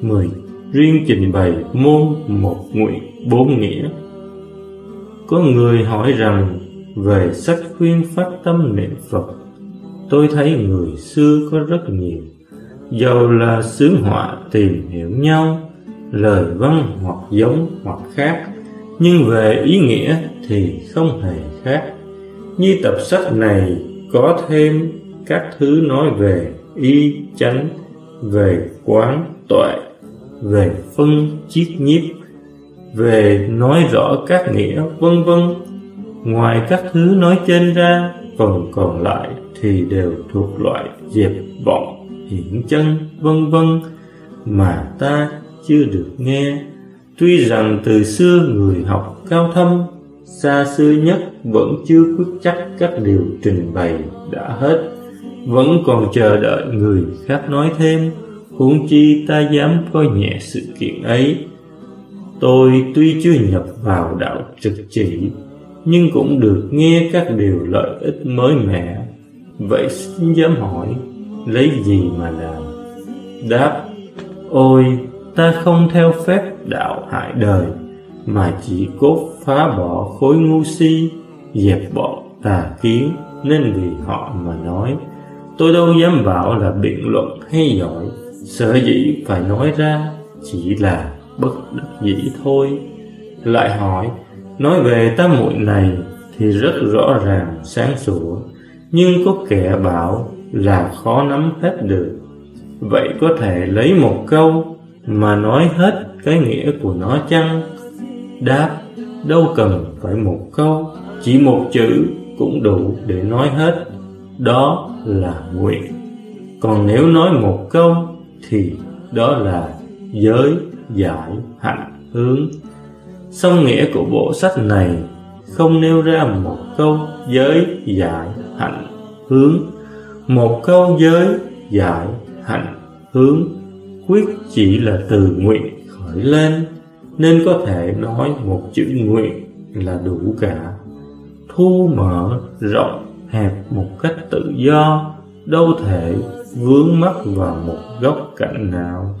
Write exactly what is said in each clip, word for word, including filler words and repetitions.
mười. Riêng trình bày môn một nguyện bốn nghĩa. Có người hỏi rằng về sách khuyên phát tâm niệm Phật, tôi thấy người xưa có rất nhiều, dầu là xướng họa tìm hiểu nhau, lời văn hoặc giống hoặc khác, nhưng về ý nghĩa thì không hề khác. Như tập sách này có thêm các thứ nói về y chánh, về quán tuệ, về phân chiết nhiếp, về nói rõ các nghĩa, vân vân. Ngoài các thứ nói trên ra, phần còn lại thì đều thuộc loại dẹp vọng, hiển chân, vân vân mà ta chưa được nghe. Tuy rằng từ xưa người học cao thâm, xa xưa nhất vẫn chưa quyết chắc các điều trình bày đã hết, vẫn còn chờ đợi người khác nói thêm, huống chi ta dám coi nhẹ sự kiện ấy. Tôi tuy chưa nhập vào đạo trực chỉ, nhưng cũng được nghe các điều lợi ích mới mẻ. Vậy xin dám hỏi, lấy gì mà làm? Đáp: ôi, ta không theo phép đạo hại đời, mà chỉ cốt phá bỏ khối ngu si, dẹp bỏ tà kiến, nên vì họ mà nói. Tôi đâu dám bảo là biện luận hay giỏi, sở dĩ phải nói ra chỉ là bất đắc dĩ thôi. Lại hỏi, nói về tam muội này thì rất rõ ràng sáng sủa, nhưng có kẻ bảo là khó nắm hết được. Vậy có thể lấy một câu mà nói hết cái nghĩa của nó chăng? Đáp: đâu cần phải một câu, chỉ một chữ cũng đủ để nói hết, đó là nguyện. Còn nếu nói một câu thì đó là giới, giải, hạnh, hướng. Song nghĩa của bộ sách này không nêu ra một câu giới, giải, hạnh, hướng. Một câu giới, giải, hạnh, hướng quyết chỉ là từ nguyện khởi lên, nên có thể nói một chữ nguyện là đủ cả. Thu mở, rộng, hẹp một cách tự do, đâu thể vướng mắc vào một góc cạnh nào.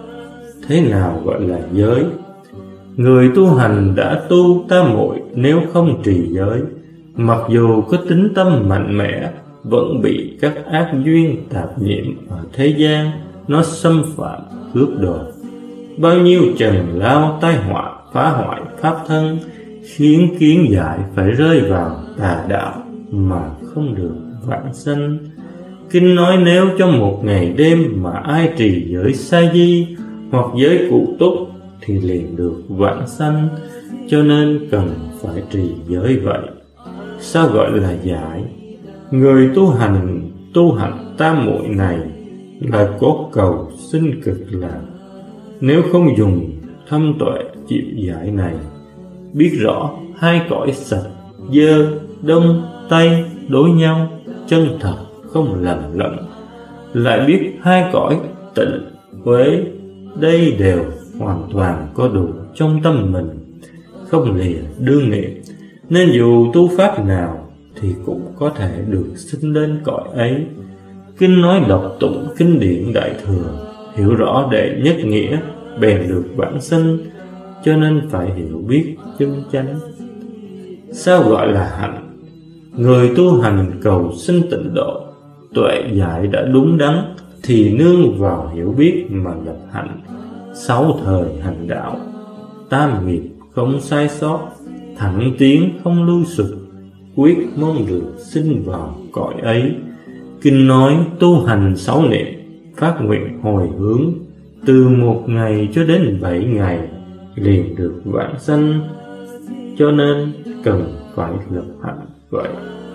Thế nào gọi là giới? Người tu hành đã tu tam muội nếu không trì giới, mặc dù có tính tâm mạnh mẽ, vẫn bị các ác duyên tạp nhiễm ở thế gian nó xâm phạm cướp đoạt. Bao nhiêu trần lao tai họa phá hoại pháp thân, khiến kiến giải phải rơi vào tà đạo mà không được vãng sanh. Kinh nói nếu trong một ngày đêm mà ai trì giới sa di hoặc giới cụ túc thì liền được vãng sanh, cho nên cần phải trì giới vậy. Sao gọi là giải? Người tu hành tu hạnh tam muội này là có cầu sinh cực lạc. Nếu không dùng thâm tuệ chịu giải này, biết rõ hai cõi sạch, dơ, đông, tây đối nhau, chân thật không lầm lẫn, lại biết hai cõi tịnh, uế, đây đều hoàn toàn có đủ trong tâm mình, không lìa đương niệm, nên dù tu pháp nào thì cũng có thể được sinh lên cõi ấy. Kinh nói đọc tụng kinh điển Đại Thừa, hiểu rõ đệ nhất nghĩa, bèn được vãng sinh, cho nên phải hiểu biết chân chánh. Sao gọi là hạnh? Người tu hành cầu sinh tịnh độ, tuệ giải đã đúng đắn, thì nương vào hiểu biết mà lập hạnh. Sáu thời hành đạo, tam nghiệp không sai sót, thẳng tiến không lui sụp, quyết mong được sinh vào cõi ấy. Kinh nói tu hành sáu niệm, phát nguyện hồi hướng, từ một ngày cho đến bảy ngày liền được vãng sanh, cho nên cần phải lập hạnh vậy.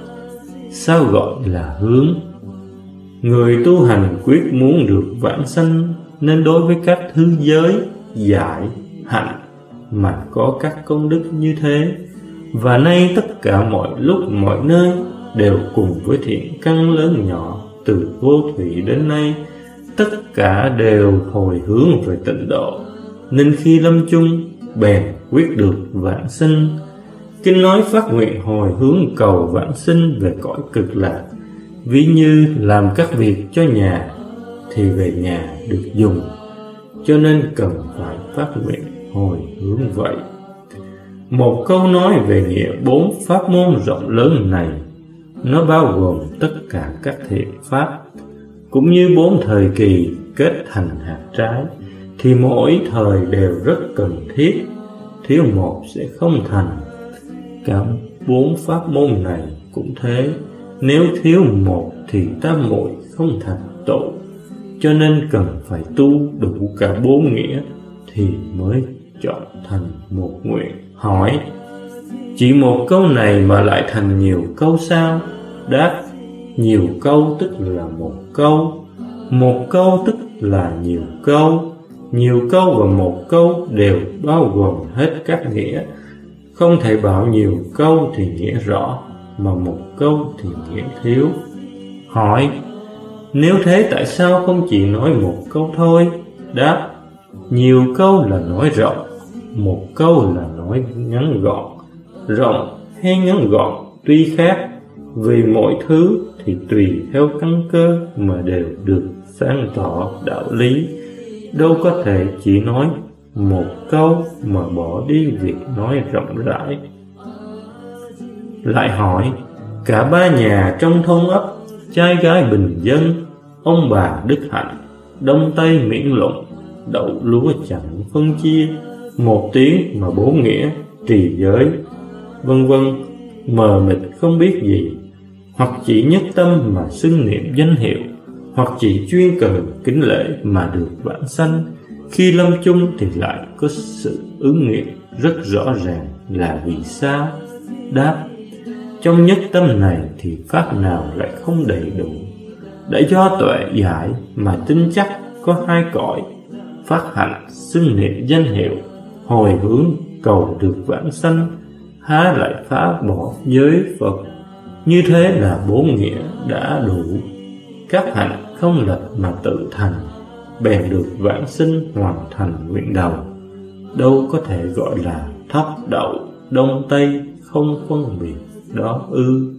Sao gọi là hướng? Người tu hành quyết muốn được vãng sanh, nên đối với các thứ giới, giải, hạnh mà có các công đức như thế, và nay tất cả mọi lúc mọi nơi đều cùng với thiện căn lớn nhỏ, từ vô thủy đến nay, tất cả đều hồi hướng về tịnh độ, nên khi lâm chung bèn quyết được vãng sinh. Kinh nói phát nguyện hồi hướng cầu vãng sinh về cõi cực lạc, ví như làm các việc cho nhà thì về nhà được dùng, cho nên cần phải phát nguyện hồi hướng vậy. Một câu nói về nghĩa bốn pháp môn rộng lớn này, nó bao gồm tất cả các thiện pháp, cũng như bốn thời kỳ kết thành hạt trái, thì mỗi thời đều rất cần thiết, thiếu một sẽ không thành. Cả bốn pháp môn này cũng thế, nếu thiếu một thì tam muội không thành tựu, cho nên cần phải tu đủ cả bốn nghĩa thì mới chọn thành một nguyện. Hỏi: chỉ một câu này mà lại thành nhiều câu sao? Đáp: nhiều câu tức là một câu, một câu tức là nhiều câu, nhiều câu và một câu đều bao gồm hết các nghĩa. Không thể bảo nhiều câu thì nghĩa rõ, mà một câu thì nghĩa thiếu. Hỏi: nếu thế tại sao không chỉ nói một câu thôi? Đáp: nhiều câu là nói rộng, một câu là nói ngắn gọn. Rộng hay ngắn gọn tuy khác, vì mỗi thứ thì tùy theo căn cơ mà đều được sáng tỏ đạo lý, đâu có thể chỉ nói một câu mà bỏ đi việc nói rộng rãi. Lại hỏi: cả ba nhà trong thôn ấp, trai gái bình dân, ông bà đức hạnh, đông tây miễn luận, đậu lúa chẳng phân chia, một tiếng mà bốn nghĩa, trì giới, vân vân, mờ mịt không biết gì, hoặc chỉ nhất tâm mà xưng niệm danh hiệu, hoặc chỉ chuyên cần kính lễ mà được vãng sanh, khi lâm chung thì lại có sự ứng nghiệm rất rõ ràng là vì sao? Đáp: trong nhất tâm này thì pháp nào lại không đầy đủ, để do tuệ giải mà tin chắc có hai cõi: phát hạnh xưng niệm danh hiệu, hồi hướng cầu được vãng sanh, há lại phá bỏ giới Phật. Như thế là bốn nghĩa đã đủ. Các hạnh không lập mà tự thành, bèn được vãng sinh hoàn thành nguyện đầu, đâu có thể gọi là thấp đậu đông tây không phân biệt đó ư?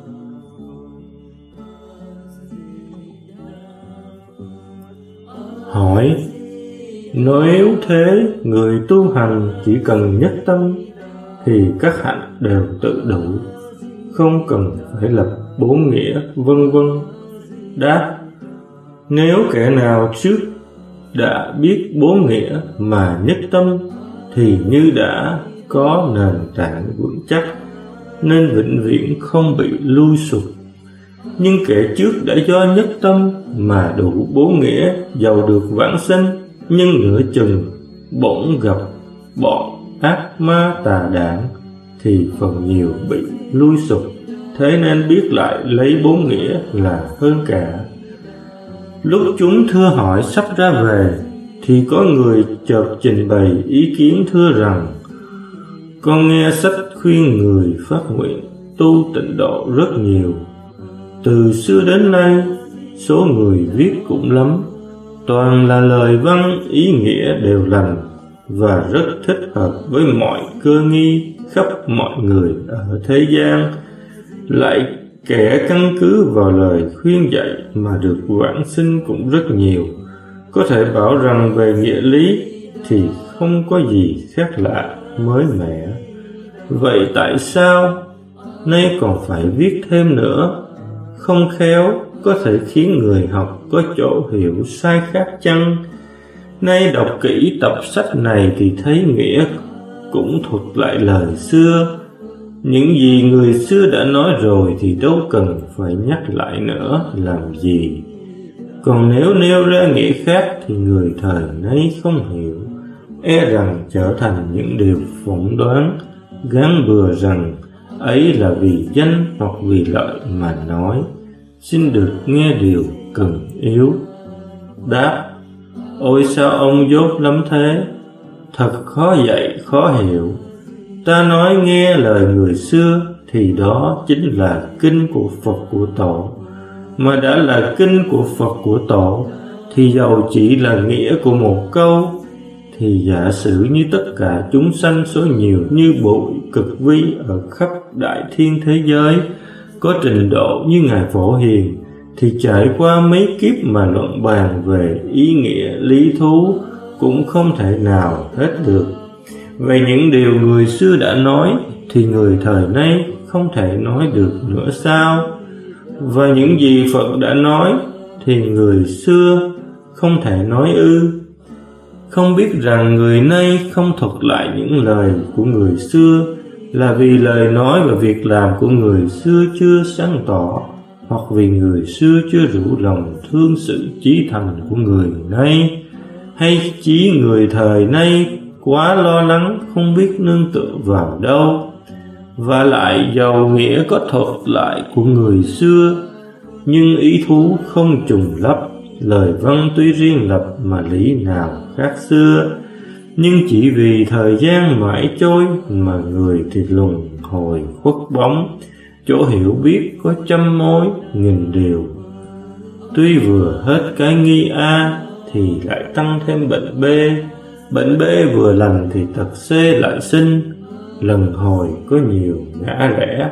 Hỏi: nếu thế người tu hành chỉ cần nhất tâm thì các hạnh đều tự đủ, không cần phải lập bốn nghĩa vân vân. Đáp: nếu kẻ nào trước đã biết bốn nghĩa mà nhất tâm thì như đã có nền tảng vững chắc, nên vĩnh viễn không bị lui sụp. Nhưng kẻ trước đã do nhất tâm mà đủ bốn nghĩa, giàu được vãng sanh, nhưng nửa chừng bỗng gặp bọn ác ma tà đảng thì phần nhiều bị lui sụp. Thế nên biết lại lấy bốn nghĩa là hơn cả. Lúc chúng thưa hỏi sắp ra về, thì có người chợt trình bày ý kiến thưa rằng: con nghe sách khuyên người phát nguyện tu tịnh độ rất nhiều. Từ xưa đến nay, số người viết cũng lắm, toàn là lời văn ý nghĩa đều lành và rất thích hợp với mọi cơ nghi khắp mọi người ở thế gian. Lại kẻ căn cứ vào lời khuyên dạy mà được vãng sinh cũng rất nhiều. Có thể bảo rằng về nghĩa lý thì không có gì khác lạ mới mẻ. Vậy tại sao nay còn phải viết thêm nữa? Không khéo có thể khiến người học có chỗ hiểu sai khác chăng? Nay đọc kỹ tập sách này thì thấy nghĩa cũng thuật lại lời xưa. Những gì người xưa đã nói rồi thì đâu cần phải nhắc lại nữa làm gì. Còn nếu nêu ra nghĩa khác thì người thời nay không hiểu, e rằng trở thành những điều phỏng đoán, gán bừa rằng ấy là vì danh hoặc vì lợi mà nói. Xin được nghe điều cần yếu. Đáp: ôi sao ông dốt lắm thế? Thật khó dạy khó hiểu. Ta nói nghe lời người xưa thì đó chính là kinh của Phật của Tổ. Mà đã là kinh của Phật của Tổ thì dầu chỉ là nghĩa của một câu, thì giả sử như tất cả chúng sanh số nhiều như bụi cực vi ở khắp đại thiên thế giới, có trình độ như Ngài Phổ Hiền, thì trải qua mấy kiếp mà luận bàn về ý nghĩa lý thú, cũng không thể nào hết được. Vậy những điều người xưa đã nói thì người thời nay không thể nói được nữa sao? Và những gì Phật đã nói thì người xưa không thể nói ư? Không biết rằng người nay không thuật lại những lời của người xưa là vì lời nói và việc làm của người xưa chưa sáng tỏ, hoặc vì người xưa chưa rủ lòng thương sự chí thành của người nay, hay chỉ người thời nay quá lo lắng không biết nương tựa vào đâu. Và lại dầu nghĩa có thuật lại của người xưa, nhưng ý thú không trùng lắp, lời văn tuy riêng lập mà lý nào khác xưa. Nhưng chỉ vì thời gian mãi trôi mà người thì luân hồi khuất bóng, chỗ hiểu biết có trăm mối nghìn điều. Tuy vừa hết cái nghi A thì lại tăng thêm bệnh B, bệnh B vừa lành thì tật C lại sinh, lần hồi có nhiều ngã rẽ.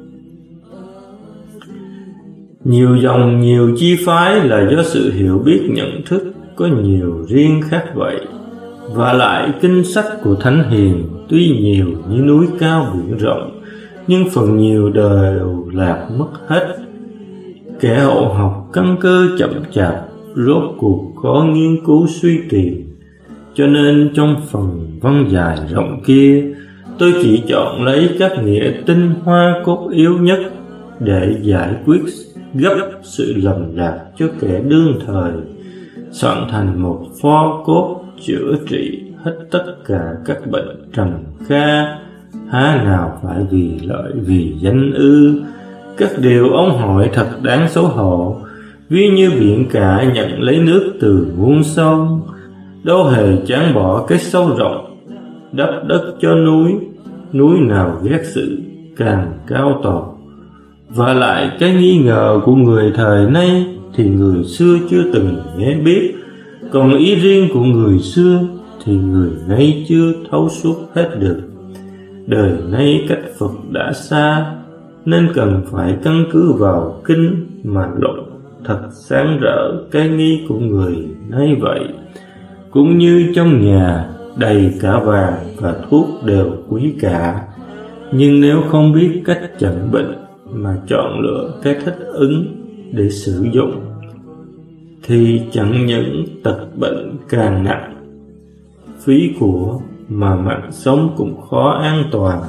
Nhiều dòng nhiều chi phái là do sự hiểu biết nhận thức có nhiều riêng khác vậy. Và lại kinh sách của Thánh Hiền tuy nhiều như núi cao biển rộng, nhưng phần nhiều đều lạc mất hết. Kẻ hậu học căn cơ chậm chạp, rốt cuộc có nghiên cứu suy tìm. Cho nên trong phần văn dài rộng kia, tôi chỉ chọn lấy các nghĩa tinh hoa cốt yếu nhất để giải quyết gấp sự lầm lạc cho kẻ đương thời, soạn thành một pho cốt chữa trị hết tất cả các bệnh trầm kha. Há nào phải vì lợi vì danh ư? Các điều ông hỏi thật đáng xấu hổ, ví như biển cả nhận lấy nước từ muôn sông, đâu hề chán bỏ cái sâu rộng, đắp đất cho núi, núi nào ghét sự càng cao to. Và lại cái nghi ngờ của người thời nay thì người xưa chưa từng nghe biết, còn ý riêng của người xưa thì người nay chưa thấu suốt hết được. Đời nay cách Phật đã xa, nên cần phải căn cứ vào kinh mà luận thật sáng rỡ cái nghi của người nay vậy. Cũng như trong nhà đầy cả vàng và thuốc đều quý cả, nhưng nếu không biết cách chẩn bệnh mà chọn lựa cái thích ứng để sử dụng thì chẳng những tật bệnh càng nặng, phí của mà mạng sống cũng khó an toàn.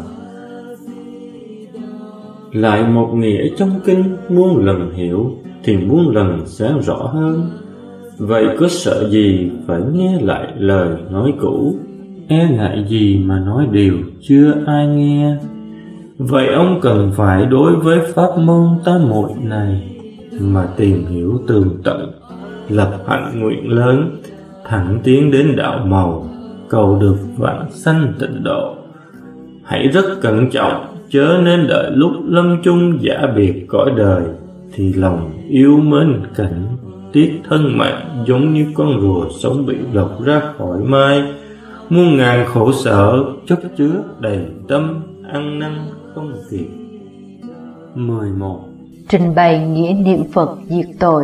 Lại một nghĩa trong kinh muôn lần hiểu thì muôn lần sáng rõ hơn. Vậy có sợ gì phải nghe lại lời nói cũ, e ngại gì mà nói điều chưa ai nghe. Vậy ông cần phải đối với pháp môn tam muội này mà tìm hiểu tường tận, lập hạnh nguyện lớn, thẳng tiến đến đạo màu, cầu được vãng sanh tịnh độ. Hãy rất cẩn trọng, chớ nên đợi lúc lâm chung giả biệt cõi đời thì lòng yêu mến cảnh, tiếc thân mạng giống như con rùa sống bị lột ra khỏi mai, muôn ngàn khổ sở chất chứa đầy tâm, ăn năn không kịp. mười một. Trình bày nghĩa niệm Phật diệt tội.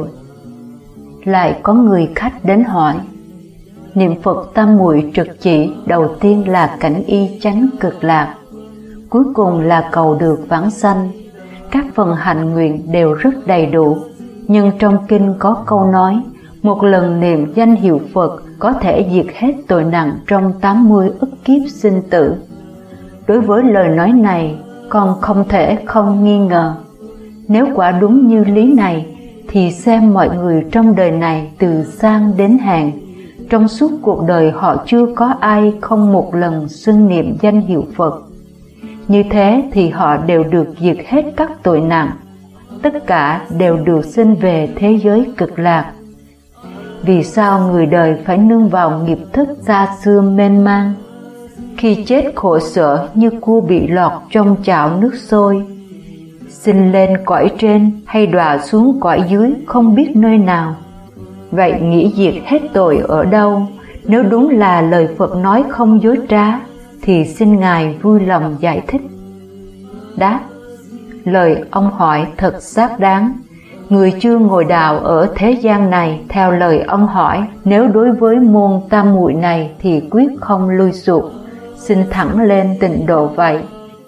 Lại có người khách đến hỏi: niệm Phật tam muội trực chỉ đầu tiên là cảnh y chánh cực lạc, cuối cùng là cầu được vãng sanh. Các phần hạnh nguyện đều rất đầy đủ, nhưng trong kinh có câu nói một lần niệm danh hiệu Phật có thể diệt hết tội nặng trong tám mươi ức kiếp sinh tử. Đối với lời nói này, con không thể không nghi ngờ. Nếu quả đúng như lý này, thì xem mọi người trong đời này từ sang đến hèn, trong suốt cuộc đời họ chưa có ai không một lần xưng niệm danh hiệu Phật. Như thế thì họ đều được diệt hết các tội nặng, tất cả đều được sinh về thế giới cực lạc. Vì sao người đời phải nương vào nghiệp thức xa xưa mênh mang? Khi chết khổ sở như cua bị lọt trong chảo nước sôi, sinh lên cõi trên hay đọa xuống cõi dưới không biết nơi nào. Vậy nghĩ diệt hết tội ở đâu? Nếu đúng là lời Phật nói không dối trá, thì xin Ngài vui lòng giải thích. Đáp: lời ông hỏi thật xác đáng, Người chưa ngồi đạo ở thế gian này, theo lời ông hỏi, nếu đối với môn tam muội này thì quyết không lui sụp, xin thẳng lên tịnh độ vậy.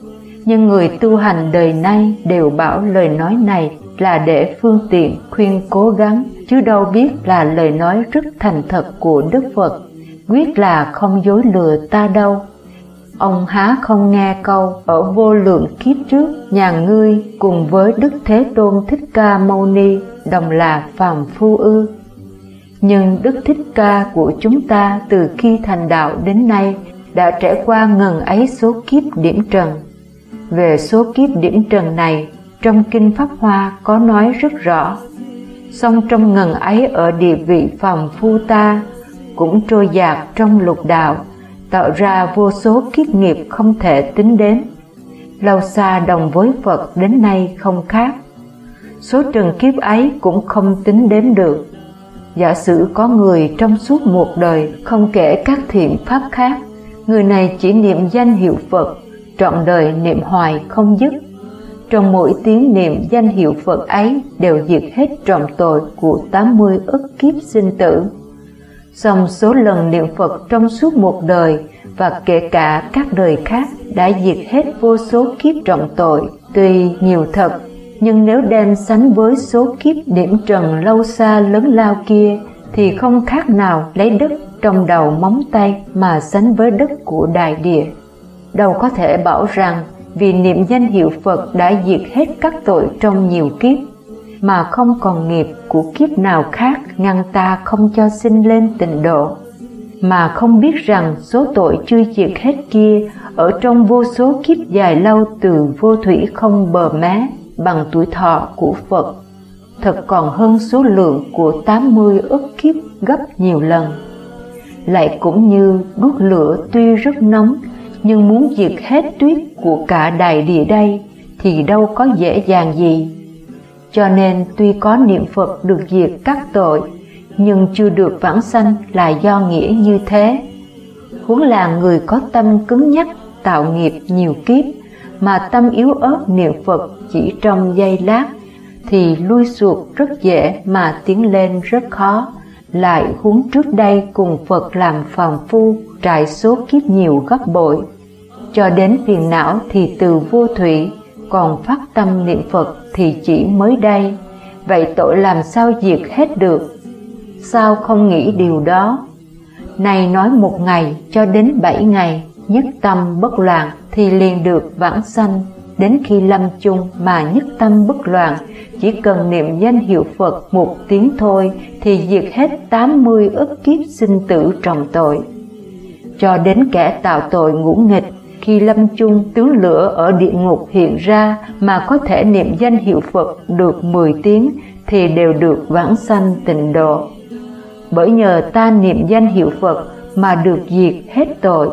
Nhưng người tu hành đời nay đều bảo lời nói này là để phương tiện khuyên cố gắng, chứ đâu biết là lời nói rất thành thật của Đức Phật, quyết là không dối lừa ta đâu. Ông há không nghe câu ở vô lượng kiếp trước, nhà ngươi cùng với Đức Thế Tôn Thích Ca Mâu Ni đồng là phàm phu ư? Nhưng Đức Thích Ca của chúng ta từ khi thành đạo đến nay đã trải qua ngần ấy số kiếp điểm trần. Về số kiếp điểm trần này, trong Kinh Pháp Hoa có nói rất rõ. Song trong ngần ấy ở địa vị phàm phu ta cũng trôi dạt trong lục đạo, tạo ra vô số kiếp nghiệp không thể tính đến. Lâu xa đồng với Phật đến nay không khác. Số trần kiếp ấy cũng không tính đếm được. Giả sử có người trong suốt một đời không kể các thiện pháp khác, người này chỉ niệm danh hiệu Phật, trọn đời niệm hoài không dứt. Trong mỗi tiếng niệm danh hiệu Phật ấy đều diệt hết trọn tội của tám mươi ức kiếp sinh tử. Song số lần niệm Phật trong suốt một đời và kể cả các đời khác đã diệt hết vô số kiếp trọn tội, tuy nhiều thật, nhưng nếu đem sánh với số kiếp điểm trần lâu xa lớn lao kia thì không khác nào lấy đất trong đầu móng tay mà sánh với đất của đại địa. Đâu có thể bảo rằng vì niệm danh hiệu Phật đã diệt hết các tội trong nhiều kiếp, mà không còn nghiệp của kiếp nào khác ngăn ta không cho sinh lên tịnh độ, mà không biết rằng số tội chưa diệt hết kia ở trong vô số kiếp dài lâu từ vô thủy không bờ mé bằng tuổi thọ của Phật, thật còn hơn số lượng của tám mươi ức kiếp gấp nhiều lần. Lại cũng như đuốc lửa tuy rất nóng, nhưng muốn diệt hết tuyết của cả đại địa đây thì đâu có dễ dàng gì. Cho nên tuy có niệm Phật được diệt các tội, nhưng chưa được vãng sanh là do nghĩa như thế. Huống là người có tâm cứng nhắc tạo nghiệp nhiều kiếp, mà tâm yếu ớt niệm Phật chỉ trong giây lát, thì lui sụt rất dễ mà tiến lên rất khó. Lại huống trước đây cùng Phật làm phàm phu, trải số kiếp nhiều gấp bội, cho đến phiền não thì từ vô thủy, còn phát tâm niệm Phật thì chỉ mới đây. Vậy tội làm sao diệt hết được? Sao không nghĩ điều đó? Này nói một ngày cho đến bảy ngày, nhất tâm bất loạn thì liền được vãng sanh. Đến khi lâm chung mà nhất tâm bất loạn, chỉ cần niệm danh hiệu Phật một tiếng thôi thì diệt hết tám mươi ức kiếp sinh tử trọng tội. Cho đến kẻ tạo tội ngũ nghịch, khi lâm chung tướng lửa ở địa ngục hiện ra mà có thể niệm danh hiệu Phật được mười tiếng thì đều được vãng sanh tịnh độ. Bởi nhờ ta niệm danh hiệu Phật mà được diệt hết tội.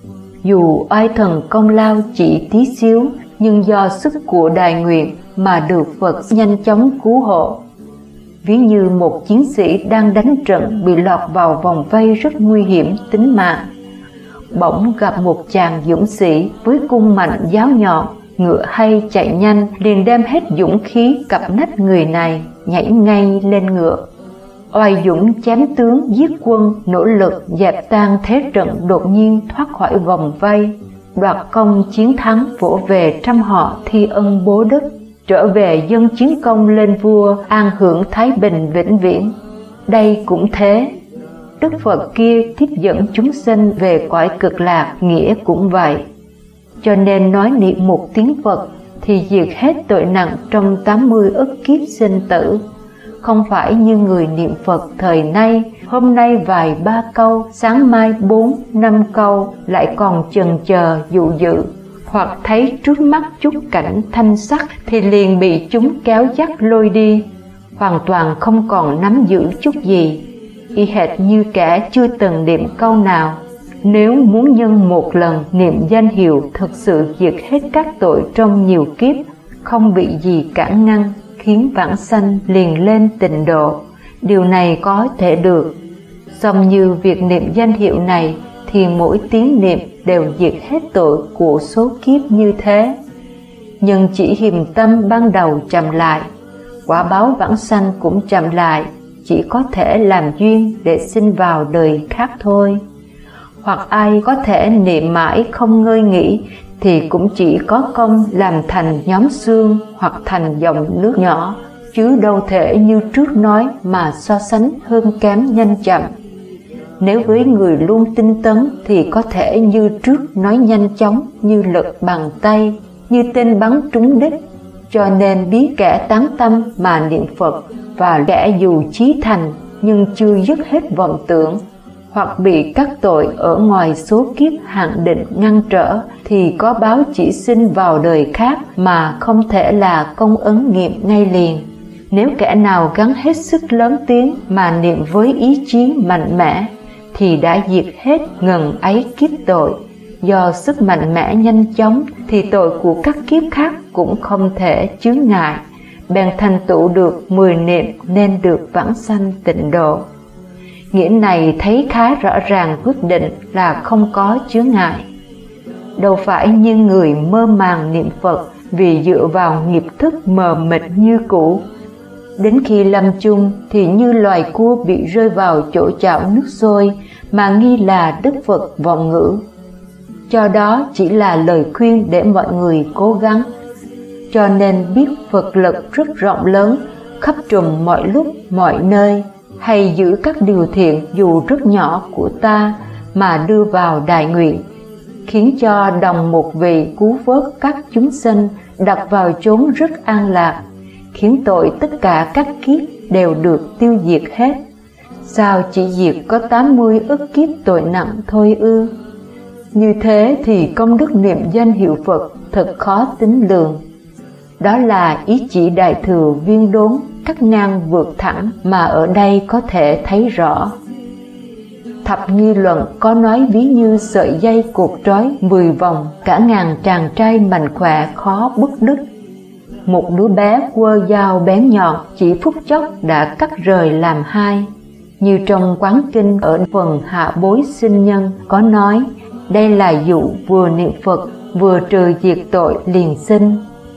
Dù oai thần công lao chỉ tí xíu, nhưng do sức của đại nguyện mà được Phật nhanh chóng cứu hộ. Ví như một chiến sĩ đang đánh trận bị lọt vào vòng vây rất nguy hiểm tính mạng. Bỗng gặp một chàng dũng sĩ với cung mạnh giáo nhọn, ngựa hay chạy nhanh, liền đem hết dũng khí cặp nách người này, nhảy ngay lên ngựa. Oai dũng chém tướng giết quân, nỗ lực dẹp tan thế trận, đột nhiên thoát khỏi vòng vây, đoạt công chiến thắng, vỗ về trăm họ thi ân bố đức, trở về dâng chiến công lên vua, an hưởng thái bình vĩnh viễn. Đây cũng thế. Đức Phật kia tiếp dẫn chúng sinh về cõi cực lạc, nghĩa cũng vậy. Cho nên nói niệm một tiếng Phật thì diệt hết tội nặng trong tám mươi ức kiếp sinh tử. Không phải như người niệm Phật thời nay, hôm nay vài ba câu, sáng mai bốn, năm câu, lại còn chần chờ dụ dự, hoặc thấy trước mắt chút cảnh thanh sắc thì liền bị chúng kéo dắt lôi đi, hoàn toàn không còn nắm giữ chút gì, y hệt như kẻ chưa từng niệm câu nào. Nếu muốn nhân một lần niệm danh hiệu thực sự diệt hết các tội trong nhiều kiếp, không bị gì cản ngăn, khiến vãng sanh liền lên tịnh độ, điều này có thể được. Song như việc niệm danh hiệu này thì mỗi tiếng niệm đều diệt hết tội của số kiếp như thế. Nhưng chỉ hiềm tâm ban đầu chậm lại, quả báo vãng sanh cũng chậm lại, chỉ có thể làm duyên để sinh vào đời khác thôi. Hoặc ai có thể niệm mãi không ngơi nghỉ thì cũng chỉ có công làm thành nhóm xương hoặc thành dòng nước nhỏ, chứ đâu thể như trước nói mà so sánh hơn kém nhanh chậm. Nếu với người luôn tinh tấn thì có thể như trước nói nhanh chóng như lực bằng tay, như tên bắn trúng đích. Cho nên biết kẻ tán tâm mà niệm Phật và kẻ dù chí thành nhưng chưa dứt hết vọng tưởng, hoặc bị các tội ở ngoài số kiếp hạn định ngăn trở, thì có báo chỉ sinh vào đời khác mà không thể là công ấn nghiệm ngay liền. Nếu kẻ nào gắng hết sức lớn tiếng mà niệm với ý chí mạnh mẽ, thì đã diệt hết ngần ấy kiếp tội. Do sức mạnh mẽ nhanh chóng thì tội của các kiếp khác cũng không thể chướng ngại, bèn thành tựu được mười niệm nên được vãng sanh tịnh độ. Nghĩa này thấy khá rõ ràng quyết định là không có chướng ngại. Đâu phải như người mơ màng niệm Phật vì dựa vào nghiệp thức mờ mịt như cũ. Đến khi lâm chung thì như loài cua bị rơi vào chỗ chảo nước sôi mà nghi là Đức Phật vọng ngữ. Cho đó chỉ là lời khuyên để mọi người cố gắng. Cho nên biết Phật lực rất rộng lớn, khắp trùm mọi lúc mọi nơi, hay giữ các điều thiện dù rất nhỏ của ta mà đưa vào đại nguyện, khiến cho đồng một vị cứu vớt các chúng sinh đặt vào chốn rất an lạc, khiến tội tất cả các kiếp đều được tiêu diệt hết. Sao chỉ diệt có tám mươi ức kiếp tội nặng thôi ư? Như thế thì công đức niệm danh hiệu Phật thật khó tính lường. Đó là ý chỉ Đại Thừa Viên Đốn cắt ngang vượt thẳng mà ở đây có thể thấy rõ. Thập nghi luận có nói ví như sợi dây cột trói mười vòng, cả ngàn chàng trai mạnh khỏe khó bứt đứt. Một đứa bé quơ dao bén nhọn chỉ phút chốc đã cắt rời làm hai. Như trong quán kinh ở phần hạ bối sinh nhân có nói, đây là dụ vừa niệm Phật vừa trừ diệt tội liền sinh.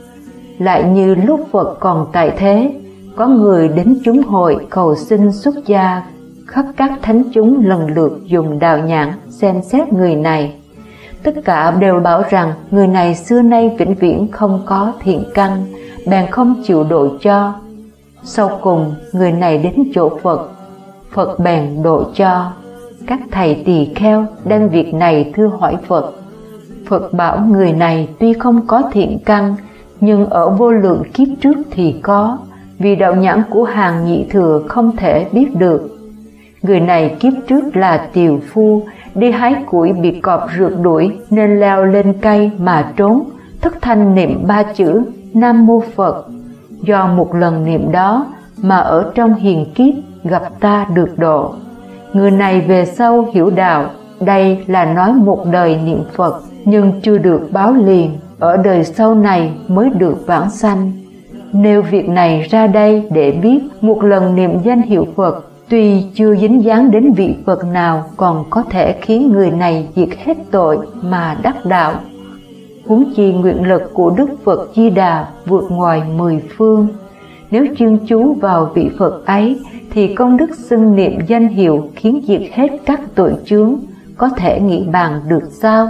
Lại như lúc Phật còn tại thế, có người đến chúng hội cầu xin xuất gia, khắp các thánh chúng lần lượt dùng đào nhãn xem xét người này. Tất cả đều bảo rằng người này xưa nay vĩnh viễn không có thiện căn, bèn không chịu độ cho. Sau cùng người này đến chỗ Phật, Phật bèn độ cho. Các thầy tỳ kheo đem việc này thưa hỏi Phật. Phật bảo người này tuy không có thiện căn, nhưng ở vô lượng kiếp trước thì có, vì đạo nhãn của hàng nhị thừa không thể biết được. Người này kiếp trước là tiều phu, đi hái củi bị cọp rượt đuổi nên leo lên cây mà trốn, thất thanh niệm ba chữ Nam Mô Phật. Do một lần niệm đó mà ở trong hiền kiếp gặp ta được độ. Người này về sau hiểu đạo, đây là nói một đời niệm Phật nhưng chưa được báo liền, ở đời sau này mới được vãng sanh. Nêu việc này ra đây để biết một lần niệm danh hiệu Phật tuy chưa dính dáng đến vị Phật nào còn có thể khiến người này diệt hết tội mà đắc đạo. Huống chi nguyện lực của Đức Phật Di Đà vượt ngoài mười phương. Nếu chuyên chú vào vị Phật ấy thì công đức xưng niệm danh hiệu khiến diệt hết các tội chướng, có thể nghĩ bàn được sao?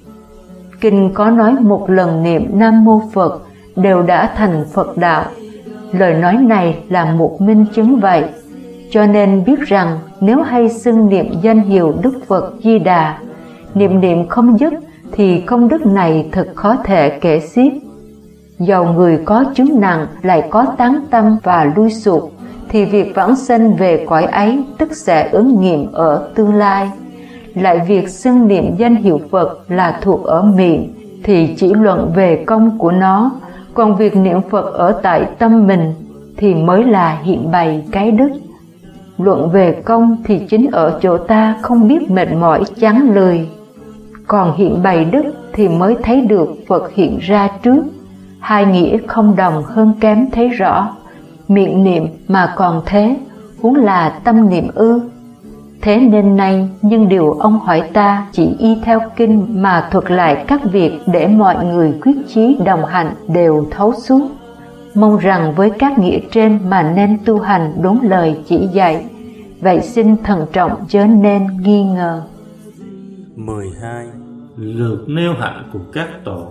Kinh có nói một lần niệm Nam Mô Phật đều đã thành Phật đạo. Lời nói này là một minh chứng vậy. Cho nên biết rằng nếu hay xưng niệm danh hiệu Đức Phật Di Đà, niệm niệm không dứt thì công đức này thật khó thể kể xiết. Dầu người có chứng nặng lại có tán tâm và lui sụp, thì việc vãng sanh về cõi ấy tức sẽ ứng nghiệm ở tương lai. Lại việc xưng niệm danh hiệu Phật là thuộc ở miệng thì chỉ luận về công của nó, còn việc niệm Phật ở tại tâm mình thì mới là hiện bày cái đức. Luận về công thì chính ở chỗ ta không biết mệt mỏi chán lười, còn hiện bày đức thì mới thấy được Phật hiện ra trước. Hai nghĩa không đồng hơn kém thấy rõ. Miệng niệm mà còn thế, huống là tâm niệm ư? Thế nên nay, nhưng điều ông hỏi ta chỉ y theo kinh mà thuật lại các việc để mọi người quyết chí đồng hành đều thấu suốt. Mong rằng với các nghĩa trên mà nên tu hành đúng lời chỉ dạy. Vậy xin thận trọng chớ nên nghi ngờ. mười hai. Lượt nêu hạnh của các tổ.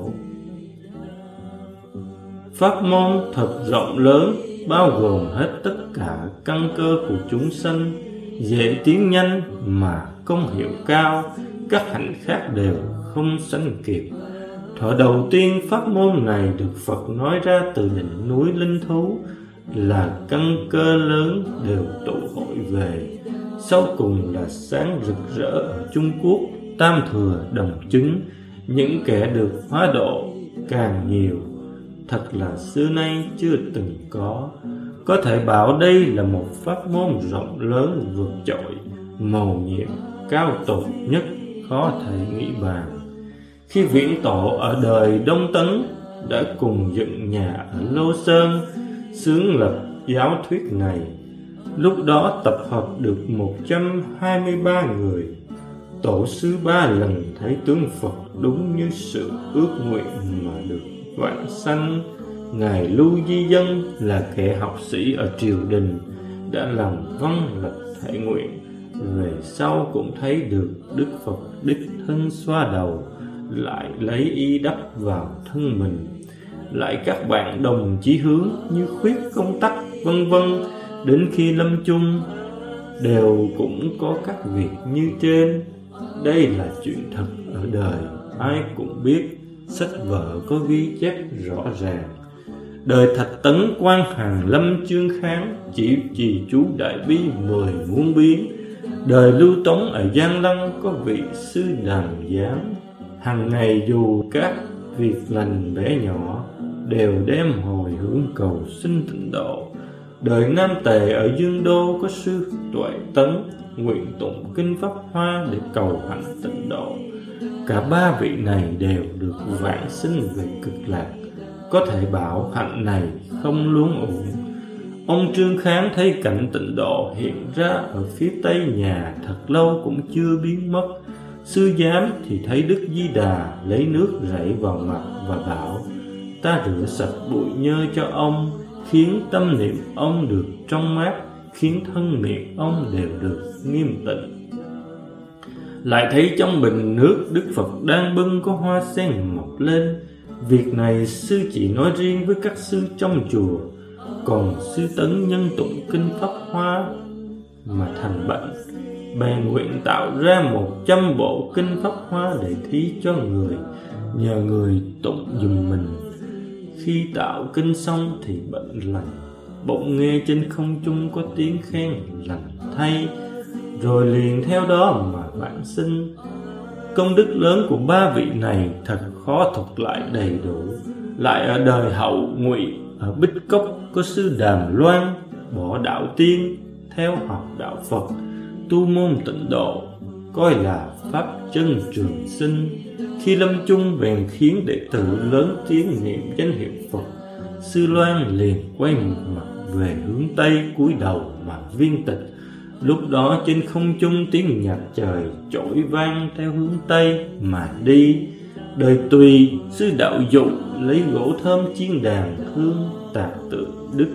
Pháp môn thật rộng lớn, bao gồm hết tất cả căn cơ của chúng sanh, dễ tiến nhanh mà công hiệu cao, các hạnh khác đều không sánh kịp. Thuở đầu tiên pháp môn này được Phật nói ra từ đỉnh núi Linh Thú, là căn cơ lớn đều tụ hội về. Sau cùng là sáng rực rỡ ở Trung Quốc, tam thừa đồng chứng, những kẻ được hóa độ càng nhiều, thật là xưa nay chưa từng có. Có thể bảo đây là một pháp môn rộng lớn vượt trội, mầu nhiệm, cao tột nhất, khó thể nghĩ bàn. Khi Viễn Tổ ở đời Đông Tấn đã cùng dựng nhà ở Lô Sơn, xướng lập giáo thuyết này, lúc đó tập hợp được một trăm hai mươi ba người. Tổ sư ba lần thấy tướng Phật đúng như sự ước nguyện mà được vãng sanh. Ngài Lưu Di Dân là kẻ học sĩ ở triều đình, đã làm vâng lập thể nguyện. Về sau cũng thấy được Đức Phật đích thân xoa đầu, lại lấy y đắp vào thân mình. Lại các bạn đồng chí hướng như Khuyết Công Tắc vân vân, đến khi lâm chung đều cũng có các việc như trên. Đây là chuyện thật ở đời, ai cũng biết, sách vở có ghi chép rõ ràng. Đời Thạch Tấn Quan Hàn Lâm Chương Kháng chỉ trì chú đại bi mười muôn biến. Đời Lưu Tống ở Giang Lăng có vị sư Đàm Giám, hàng ngày dù các việc lành bé nhỏ đều đem hồi hướng cầu sinh tịnh độ. Đời Nam Tề ở Dương Đô có sư Tuệ Tấn, nguyện tụng kinh Pháp Hoa để cầu hạnh tịnh độ. Cả ba vị này đều được vãng sinh về cực lạc. Có thể bảo hạnh này không luống uổng. Ông Trương Kháng thấy cảnh tịnh độ hiện ra ở phía tây nhà thật lâu cũng chưa biến mất. Sư Giám thì thấy Đức Di Đà lấy nước rảy vào mặt và bảo: ta rửa sạch bụi nhơ cho ông, khiến tâm niệm ông được trong mát, khiến thân miệng ông đều được nghiêm tịnh. Lại thấy trong bình nước Đức Phật đang bưng có hoa sen mọc lên. Việc này sư chỉ nói riêng với các sư trong chùa, còn sư Tấn nhân tụng kinh Pháp Hoa mà thành bệnh, bèn nguyện tạo ra một trăm bộ kinh Pháp Hoa để thí cho người, nhờ người tụng giùm mình. Khi tạo kinh xong thì bệnh lành, bỗng nghe trên không trung có tiếng khen lành thay, rồi liền theo đó mà vãng sinh. Công đức lớn của ba vị này thật khó thuật lại đầy đủ. Lại ở đời Hậu Ngụy ở Bích Cốc có sư Đàm Loan, bỏ đạo tiên, theo học đạo Phật, tu môn tịnh độ, coi là pháp chân trường sinh. Khi lâm chung bèn khiến đệ tử lớn tiếng niệm danh hiệu Phật. Sư Loan liền quay mặt về hướng Tây, cúi đầu mà viên tịch. Lúc đó trên không trung tiếng nhạc trời chổi vang theo hướng Tây mà đi. Đời Tùy, sư Đạo Dụ lấy gỗ thơm chiên đàn hương tạc tượng Đức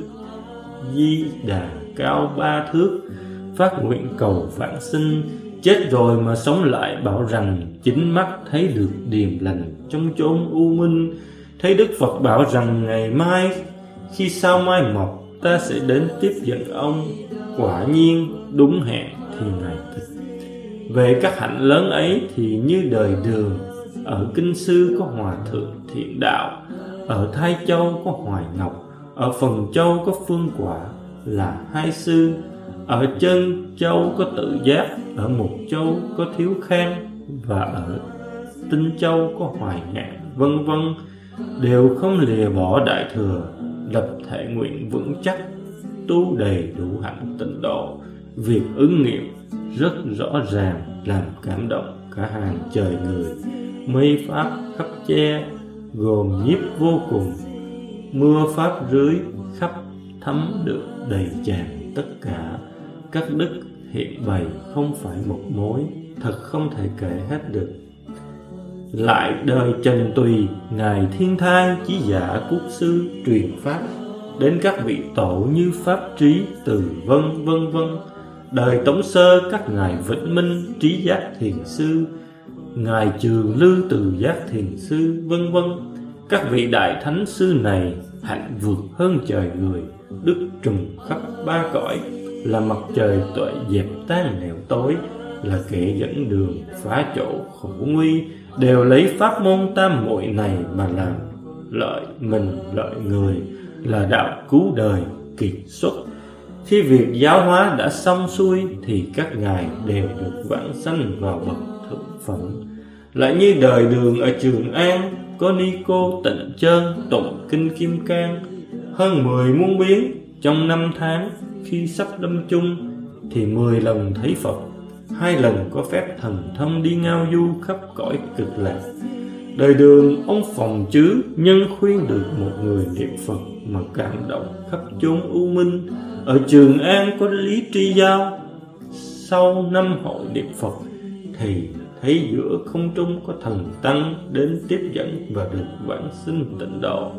Di Đà cao ba thước, phát nguyện cầu vãng sinh. Chết rồi mà sống lại, bảo rằng chính mắt thấy được điềm lành trong chốn u minh. Thấy Đức Phật bảo rằng ngày mai khi sao mai mọc ta sẽ đến tiếp dẫn ông. Quả nhiên đúng hẹn thì ngày tịch. Về các hạnh lớn ấy thì như đời Đường, ở Kinh Sư có Hòa Thượng Thiện Đạo, ở Thái Châu có Hoài Ngọc, ở Phần Châu có Phương Quả là hai sư, ở Chân Châu có Tự Giác, ở Mục Châu có Thiếu Khang, và ở Tinh Châu có Hoài Ngạn, vân vân, đều không lìa bỏ Đại Thừa, lập thể nguyện vững chắc, tu đầy đủ hạnh tịnh độ. Việc ứng nghiệm rất rõ ràng, làm cảm động cả hàng trời người. Mây pháp khắp che, gồm nhiếp vô cùng, mưa pháp rưới khắp thấm được đầy tràn tất cả. Các đức hiện bày không phải một mối, thật không thể kể hết được. Lại đời Trần Tùy, ngài Thiên Thai chí giả quốc sư truyền pháp, đến các vị tổ như Pháp Trí, Từ Vân, vân vân. Đời Tống Sơ các ngài Vĩnh Minh, Trí Giác Thiền Sư, ngài Trường Lư, Từ Giác Thiền Sư, vân vân. Các vị đại thánh sư này hạnh vượt hơn trời người, đức trùng khắp ba cõi, là mặt trời tuệ dẹp tan nẻo tối, là kẻ dẫn đường phá chỗ khổ nguy, đều lấy pháp môn tam muội này mà làm lợi mình lợi người, là đạo cứu đời kiệt xuất. Khi việc giáo hóa đã xong xuôi thì các ngài đều được vãng sanh vào bậc thượng phẩm. Lại như đời Đường ở Trường An, có ni cô Tịnh Chơn tụng kinh Kim Cang hơn mười muôn biến. Trong năm tháng khi sắp lâm chung thì mười lần thấy Phật, hai lần có phép thần thông đi ngao du khắp cõi cực lạc. Đời Đường ông phòng chứ nhân khuyên được một người niệm Phật mà cảm động khắp chốn u minh. Ở Trường An có Lý Tri Giao, sau năm hội niệm Phật thì thấy giữa không trung có thần tăng đến tiếp dẫn và được vãng sinh tịnh độ.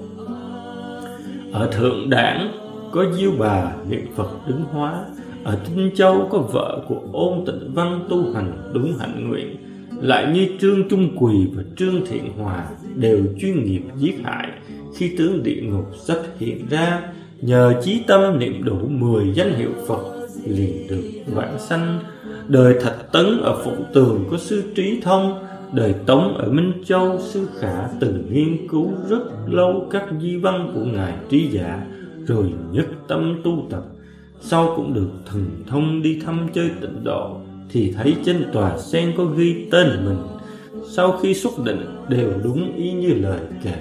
Ở Thượng Đảng có Diêu Bà niệm Phật đứng hóa. Ở Tinh Châu có vợ của Ôn Tịnh Văn tu hành đúng hạnh nguyện. Lại như Trương Trung Quỳ và Trương Thiện Hòa đều chuyên nghiệp giết hại. Khi tướng địa ngục sách hiện ra, nhờ chí tâm niệm đủ mười danh hiệu Phật liền được vãng sanh. Đời Thạch Tấn ở Phụ Tường có sư Trí Thông. Đời Tống ở Minh Châu, sư Khả từng nghiên cứu rất lâu các di văn của ngài Trí Giả, rồi nhất tâm tu tập. Sau cũng được thần thông đi thăm chơi tịnh độ, thì thấy trên tòa sen có ghi tên mình. Sau khi xuất định đều đúng y như lời kể.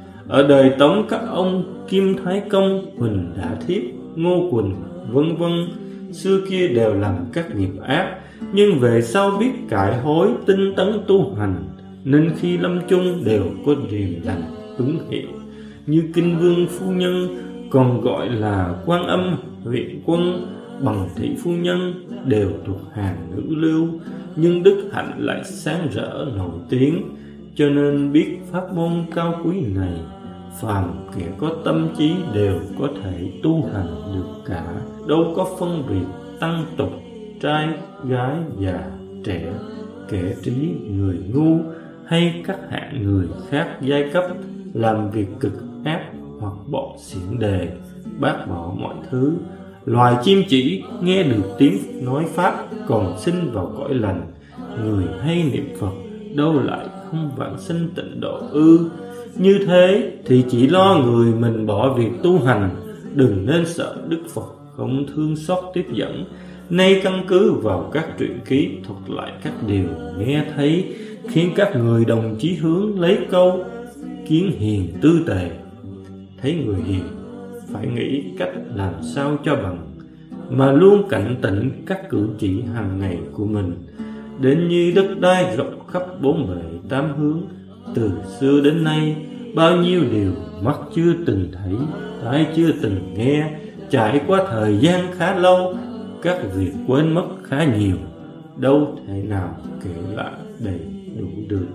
Ở đời Tống các ông Kim Thái Công, Huỳnh Đã Thiếp, Ngô Quỳnh, vân vân, xưa kia đều làm các nghiệp ác, nhưng về sau biết cải hối tinh tấn tu hành, nên khi lâm chung đều có điềm lành ứng hiện. Như Kinh Vương phu nhân, còn gọi là Quan Âm huyện quân, Bằng Thị phu nhân, đều thuộc hàng nữ lưu, nhưng đức hạnh lại sáng rỡ nổi tiếng. Cho nên biết pháp môn cao quý này, phàm kẻ có tâm trí đều có thể tu hành được cả, đâu có phân biệt tăng tục, trai, gái, già, trẻ, kẻ trí, người ngu, hay các hạng người khác giai cấp, làm việc cực ác hoặc bọn xiển đề, bác bỏ mọi thứ. Loài chim chỉ nghe được tiếng nói pháp còn sinh vào cõi lành, người hay niệm Phật đâu lại không vãng sinh tịnh độ ư? Như thế thì chỉ lo người mình bỏ việc tu hành, đừng nên sợ Đức Phật không thương xót tiếp dẫn. Nay căn cứ vào các truyện ký thuật lại các điều nghe thấy, khiến các người đồng chí hướng lấy câu kiến hiền tư tề. Thấy người hiền phải nghĩ cách làm sao cho bằng, mà luôn cảnh tỉnh các cử chỉ hàng ngày của mình. Đến như đất đai rộng khắp bốn bề tám hướng, từ xưa đến nay bao nhiêu điều mắt chưa từng thấy, tai chưa từng nghe. Trải qua thời gian khá lâu, các việc quên mất khá nhiều, đâu thể nào kể lại đầy đủ được.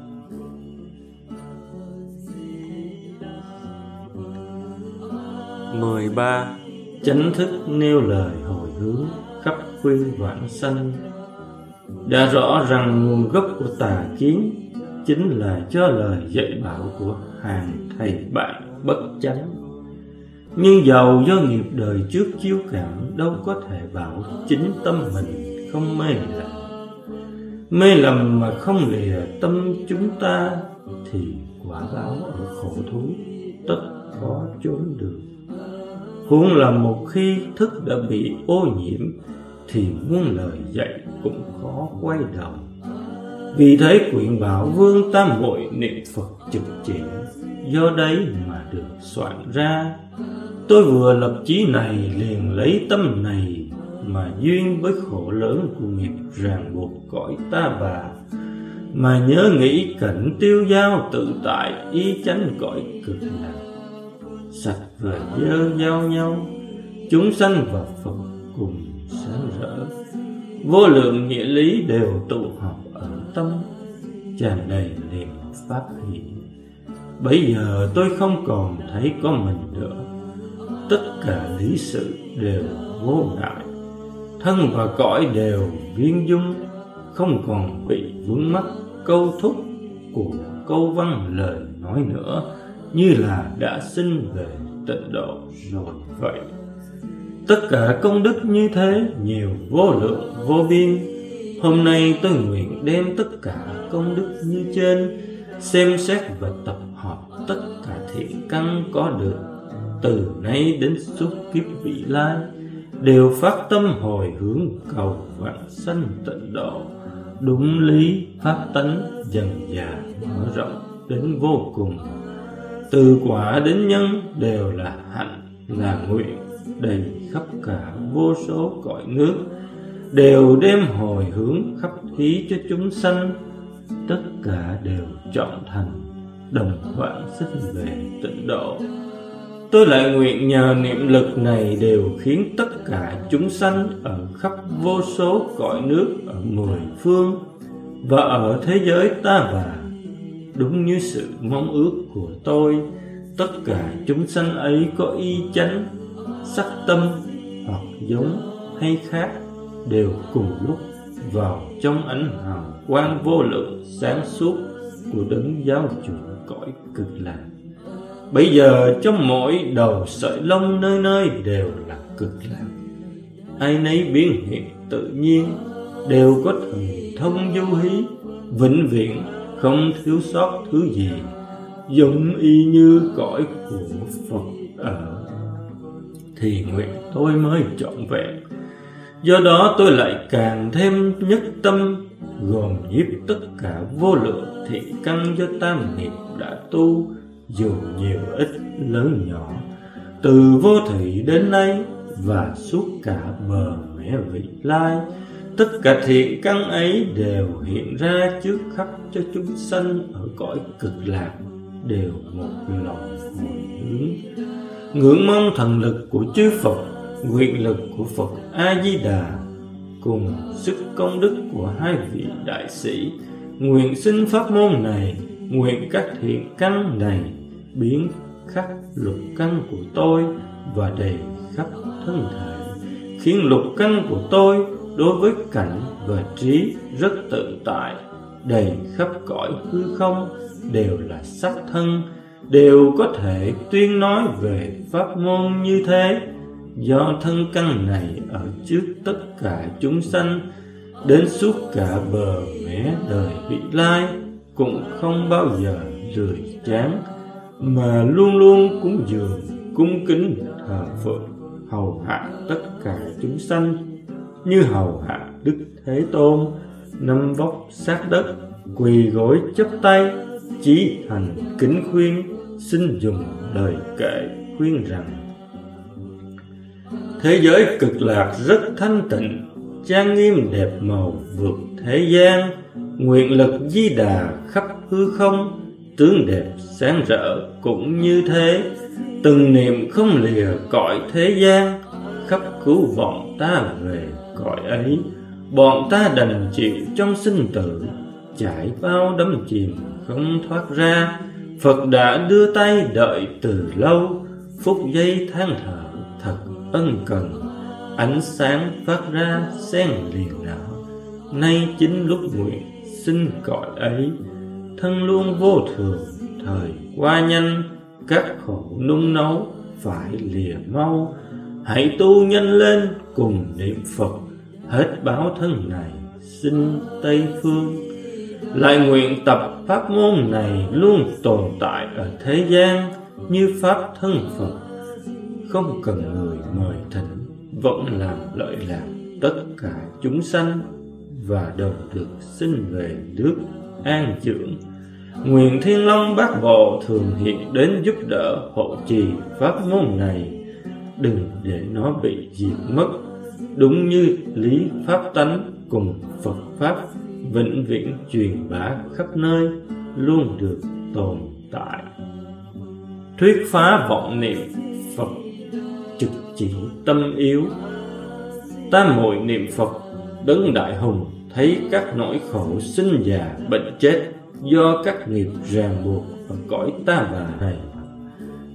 mười ba. Chánh thức nêu lời hồi hướng khắp khuyên vãng sanh. Đã rõ rằng nguồn gốc của tà kiến chính là do lời dạy bảo của hàng thầy bạn bất chánh. Nhưng dầu do nghiệp đời trước chiếu cảm, đâu có thể bảo chính tâm mình không mê lầm. Mê lầm mà không lìa tâm chúng ta, thì quả báo ở khổ thú tất khó trốn được. Huống là một khi thức đã bị ô nhiễm, thì muôn lời dạy cũng khó quay đầu. Vì thế quyển Bảo Vương tam muội niệm Phật trực chỉ, do đấy mà được soạn ra. Tôi vừa lập chí này liền lấy tâm này, mà duyên với khổ lớn của nghiệp ràng buộc cõi ta bà. Mà nhớ nghĩ cảnh tiêu dao tự tại, y chánh cõi cực lạc. Sạch và dơ giao nhau, chúng sanh và Phật cùng sáng rỡ. Vô lượng nghĩa lý đều tụ họp ở tâm, tràn đầy niềm pháp hỷ. Bấy giờ tôi không còn thấy có mình nữa, tất cả lý sự đều vô ngại, thân và cõi đều viên dung, không còn bị vướng mắc câu thúc của câu văn lời nói nữa, như là đã sinh về tịnh độ rồi vậy. Tất cả công đức như thế nhiều vô lượng vô biên. Hôm nay tôi nguyện đem tất cả công đức như trên, xem xét và tập hợp tất cả thiện căn có được từ nay đến suốt kiếp vị lai, đều phát tâm hồi hướng cầu vãng sanh tịnh độ. Đúng lý pháp tánh dần dà mở rộng đến vô cùng, từ quả đến nhân đều là hạnh là nguyện, đầy khắp cả vô số cõi nước, đều đem hồi hướng khắp thí cho chúng sanh. Tất cả đều chọn thành đồng vãng sinh về tịnh độ. Tôi lại nguyện nhờ niệm lực này đều khiến tất cả chúng sanh ở khắp vô số cõi nước ở mười phương và ở thế giới ta bà, đúng như sự mong ước của tôi, tất cả chúng sanh ấy có y chánh, sắc tâm hoặc giống hay khác, đều cùng lúc vào trong ánh hào quang vô lượng sáng suốt của đấng giáo chủ cõi cực lạc. Bây giờ trong mỗi đầu sợi lông nơi nơi đều là cực lạc, ai nấy biến hiện tự nhiên, đều có thần thông du hí, vĩnh viễn không thiếu sót thứ gì, giống y như cõi của Phật ở, thì nguyện tôi mới trọn vẹn. Do đó tôi lại càng thêm nhất tâm, gồm nhiếp tất cả vô lượng thiện căn do tam nghiệp đã tu, dù nhiều ít lớn nhỏ, từ vô thủy đến nay và suốt cả bờ mẹ vị lai. Tất cả thiện căn ấy đều hiện ra trước khắp cho chúng sanh ở cõi cực lạc, đều một lòng hồi hướng, ngưỡng mong thần lực của chư Phật, nguyện lực của Phật A Di Đà, cùng sức công đức của hai vị đại sĩ. Nguyện xin pháp môn này, nguyện các thiện căn này biến khắc lục căn của tôi và đầy khắp thân thể, khiến lục căn của tôi đối với cảnh và trí rất tự tại, đầy khắp cõi hư không, đều là sắc thân, đều có thể tuyên nói về pháp môn như thế. Do thân căn này ở trước tất cả chúng sanh, đến suốt cả bờ mé đời vị lai, cũng không bao giờ lười chán, mà luôn luôn cúng dường, cung kính thờ phượng, hầu hạ tất cả chúng sanh, như hầu hạ Đức Thế Tôn, nằm vóc sát đất, quỳ gối chắp tay, chí thành kính khuyên, xin dùng lời kệ khuyên rằng: thế giới cực lạc rất thanh tịnh, trang nghiêm đẹp màu vượt thế gian, nguyện lực Di Đà khắp hư không, tướng đẹp sáng rỡ cũng như thế. Từng niệm không lìa cõi thế gian, khắp cứu vọng ta về cõi ấy. Bọn ta đành chịu trong sinh tử, trải bao đắm chìm không thoát ra. Phật đã đưa tay đợi từ lâu, phút giây than thở thật ân cần. Ánh sáng phát ra sen liền nở, nay chính lúc nguyện xin cõi ấy. Thân luôn vô thường, thời qua nhanh, các khổ nung nấu phải lìa mau. Hãy tu nhanh lên cùng niệm Phật, hết báo thân này xin Tây phương. Lại nguyện tập pháp môn này luôn tồn tại ở thế gian như pháp thân Phật, không cần người mời thỉnh, vẫn làm lợi lạc tất cả chúng sanh, và đồng được sinh về nước an dưỡng. Nguyện Thiên Long Bát Bộ thường hiện đến giúp đỡ hộ trì pháp môn này, đừng để nó bị diệt mất, đúng như lý pháp tánh cùng Phật pháp vĩnh viễn truyền bá khắp nơi, luôn được tồn tại. Thuyết phá vọng niệm Phật, trực chỉ tâm yếu. Tam muội niệm Phật, đấng đại hùng thấy các nỗi khổ sinh già bệnh chết do các nghiệp ràng buộc ở cõi ta bà này,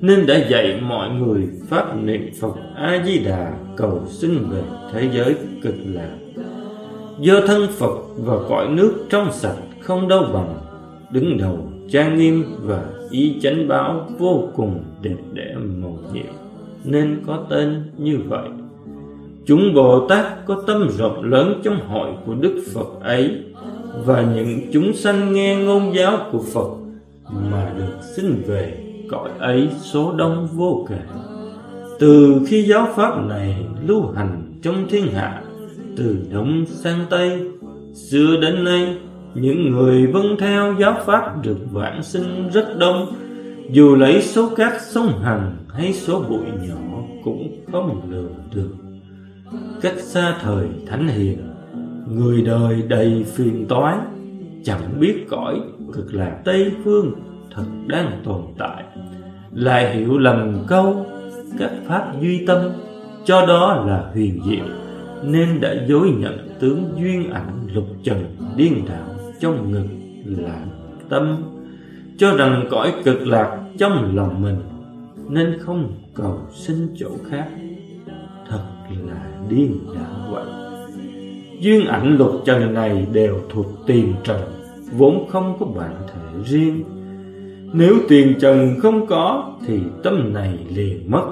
nên đã dạy mọi người pháp niệm Phật A Di Đà cầu xin về thế giới cực lạc. Do thân Phật và cõi nước trong sạch không đâu bằng, đứng đầu trang nghiêm và ý chánh báo vô cùng đẹp đẽ màu nhiệm, nên có tên như vậy. Chúng Bồ Tát có tâm rộng lớn trong hội của Đức Phật ấy, và những chúng sanh nghe ngôn giáo của Phật mà được sinh về cõi ấy số đông vô kể. Từ khi giáo pháp này lưu hành trong thiên hạ, từ Đông sang Tây, xưa đến nay, những người vâng theo giáo pháp được vãng sinh rất đông. Dù lấy số cát sông Hằng hay số bụi nhỏ cũng không lường được. Cách xa thời thánh hiền, người đời đầy phiền toái, chẳng biết cõi cực lạc Tây phương thật đang tồn tại, lại hiểu lầm câu các pháp duy tâm, cho đó là huyền diệu, nên đã dối nhận tướng duyên ảnh lục trần điên đảo trong ngực là tâm, cho rằng cõi cực lạc trong lòng mình, nên không cầu sinh chỗ khác. Thật là điên đảo vậy. Duyên ảnh lục trần này đều thuộc tiền trần, vốn không có bản thể riêng. Nếu tiền trần không có thì tâm này liền mất.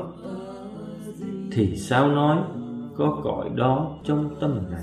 Thì sao nói có cõi đó trong tâm này?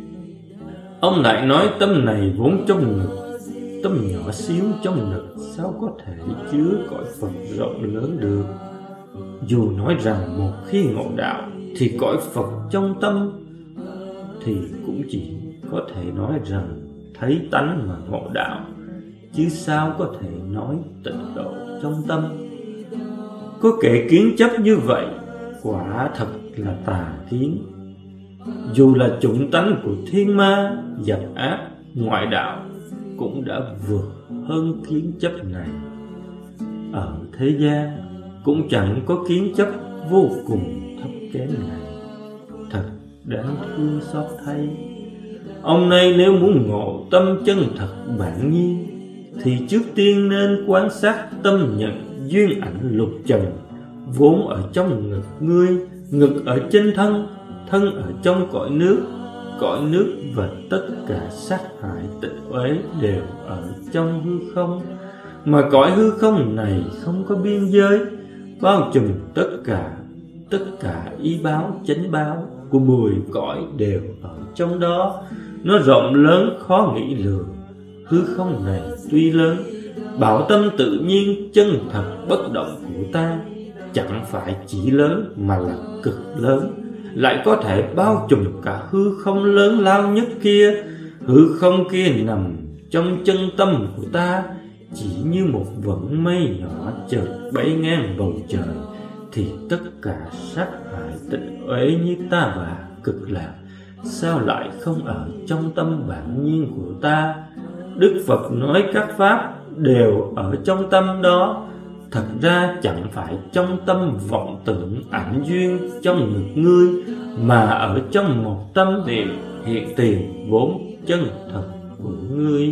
Ông lại nói tâm này vốn trong ngực, tâm nhỏ xíu trong ngực sao có thể chứa cõi Phật rộng lớn được? Dù nói rằng một khi ngộ đạo thì cõi Phật trong tâm, thì cũng chỉ có thể nói rằng thấy tánh mà ngộ đạo, chứ sao có thể nói tịnh độ trong tâm. Có kẻ kiến chấp như vậy, quả thật là tà kiến. Dù là chủng tánh của thiên ma, giặc ác, ngoại đạo cũng đã vượt hơn kiến chấp này. Ở thế gian cũng chẳng có kiến chấp vô cùng thấp kém này. Thật đáng thương xót thay. Ông này nếu muốn ngộ tâm chân thật bản nhiên, thì trước tiên nên quan sát tâm nhận duyên ảnh lục trần, vốn ở trong ngực ngươi, ngực ở trên thân, thân ở trong cõi nước, cõi nước và tất cả sát hại tịch uế đều ở trong hư không, mà cõi hư không này không có biên giới, bao trùm tất cả, tất cả ý báo chánh báo của mười cõi đều ở trong đó. Nó rộng lớn khó nghĩ lường. Hư không này tuy lớn, bảo tâm tự nhiên chân thật bất động của ta chẳng phải chỉ lớn mà là cực lớn, lại có thể bao trùm cả hư không lớn lao nhất kia. Hư không kia nằm trong chân tâm của ta, chỉ như một vầng mây nhỏ chợt bay ngang bầu trời, thì tất cả sát hại tịnh uế như ta bà cực lạc sao lại không ở trong tâm bản nhiên của ta? Đức Phật nói các pháp đều ở trong tâm đó, thật ra chẳng phải trong tâm vọng tưởng ảnh duyên trong ngực ngươi, mà ở trong một tâm niệm hiện tiền vốn chân thật của ngươi.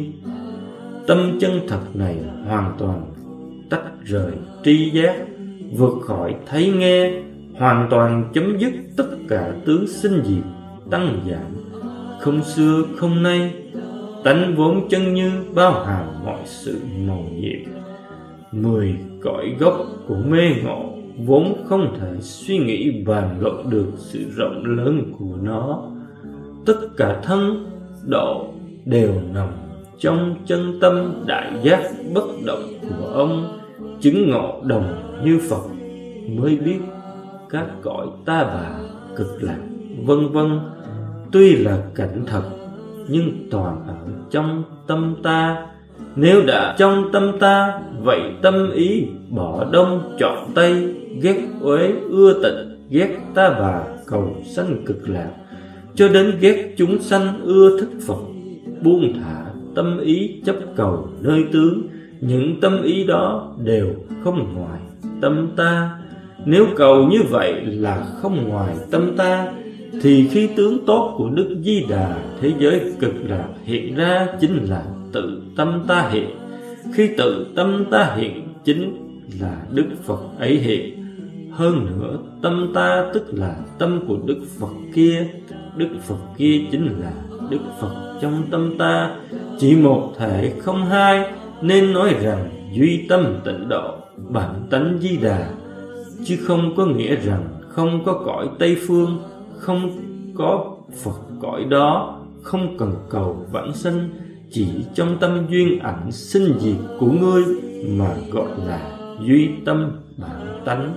Tâm chân thật này hoàn toàn tách rời tri giác, vượt khỏi thấy nghe, hoàn toàn chấm dứt tất cả tướng sinh diệt tăng giảm, không xưa không nay. Tánh vốn chân như bao hàm mọi sự màu nhiệm. Mười cõi gốc của mê ngộ vốn không thể suy nghĩ bàn luận được sự rộng lớn của nó. Tất cả thân độ đều nằm trong chân tâm đại giác bất động của ông. Chứng ngộ đồng như Phật mới biết các cõi ta bà cực lạc vân vân tuy là cảnh thật, nhưng toàn ở trong tâm ta. Nếu đã trong tâm ta, vậy tâm ý bỏ đông chọn tây, ghét uế ưa tịnh, ghét ta bà cầu sanh cực lạc, cho đến ghét chúng sanh ưa thích Phật, buông thả tâm ý chấp cầu nơi tướng. Những tâm ý đó đều không ngoài tâm ta. Nếu cầu như vậy là không ngoài tâm ta, thì khi tướng tốt của Đức Di Đà thế giới cực lạc hiện ra chính là tự tâm ta hiện. Khi tự tâm ta hiện chính là Đức Phật ấy hiện. Hơn nữa, tâm ta tức là tâm của Đức Phật kia, Đức Phật kia chính là Đức Phật trong tâm ta, chỉ một thể không hai, nên nói rằng duy tâm tịnh độ, bản tánh Di Đà, chứ không có nghĩa rằng không có cõi Tây Phương, không có Phật cõi đó, không cần cầu vãng sinh, chỉ trong tâm duyên ảnh sinh diệt của ngươi mà gọi là duy tâm bản tánh.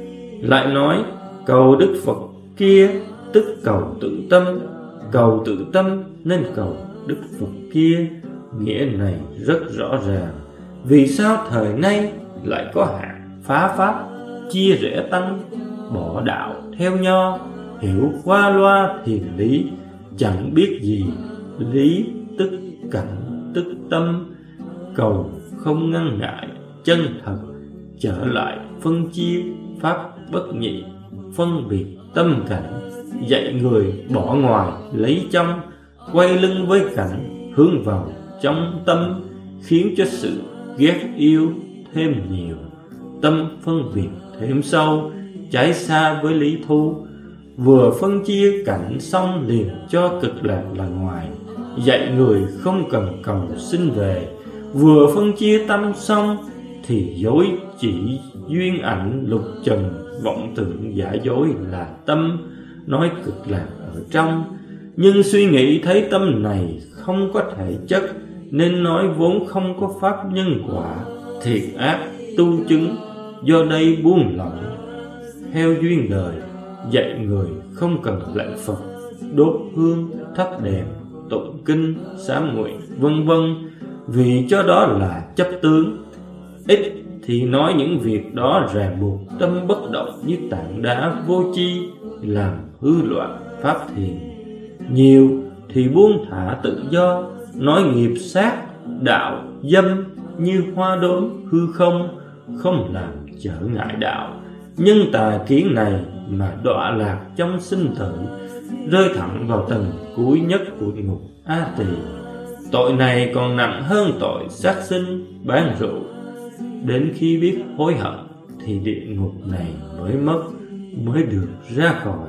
Lại nói cầu Đức Phật kia tức cầu tự tâm, cầu tự tâm nên cầu Đức Phật kia. Nghĩa này rất rõ ràng. Vì sao thời nay lại có hạng phá pháp, chia rẽ tăng, bỏ đạo theo nho, hiểu qua loa thiền lý, chẳng biết gì lý tức cảnh tức tâm, cầu không ngăn ngại chân thật, trở lại phân chia pháp bất nhị, phân biệt tâm cảnh, dạy người bỏ ngoài lấy trong, quay lưng với cảnh hướng vào trong tâm, khiến cho sự ghét yêu thêm nhiều, tâm phân biệt thêm sâu, trái xa với lý thu. Vừa phân chia cảnh xong liền cho cực lạc là ngoài, dạy người không cần cầu sinh về. Vừa phân chia tâm xong thì dối chỉ duyên ảnh lục trần, vọng tưởng giả dối là tâm, nói cực lạc ở trong. Nhưng suy nghĩ thấy tâm này không có thể chất, nên nói vốn không có pháp nhân quả, thiệt ác tu chứng, do đây buông lỏng theo duyên đời, dạy người không cần lạy Phật, đốt hương thắp đèn, tụng kinh sám nguyện vân vân, vì cho đó là chấp tướng. Ít thì nói những việc đó ràng buộc tâm bất động như tảng đá vô tri, làm hư loạn pháp thiền. Nhiều thì buông thả tự do, nói nghiệp sát đạo dâm như hoa đốm hư không, không làm trở ngại đạo. Nhân tà kiến này mà đọa lạc trong sinh tử, rơi thẳng vào tầng cuối nhất của địa ngục A Tỳ. Tội này còn nặng hơn tội sát sinh bán rượu. Đến khi biết hối hận thì địa ngục này mới mất, mới được ra khỏi.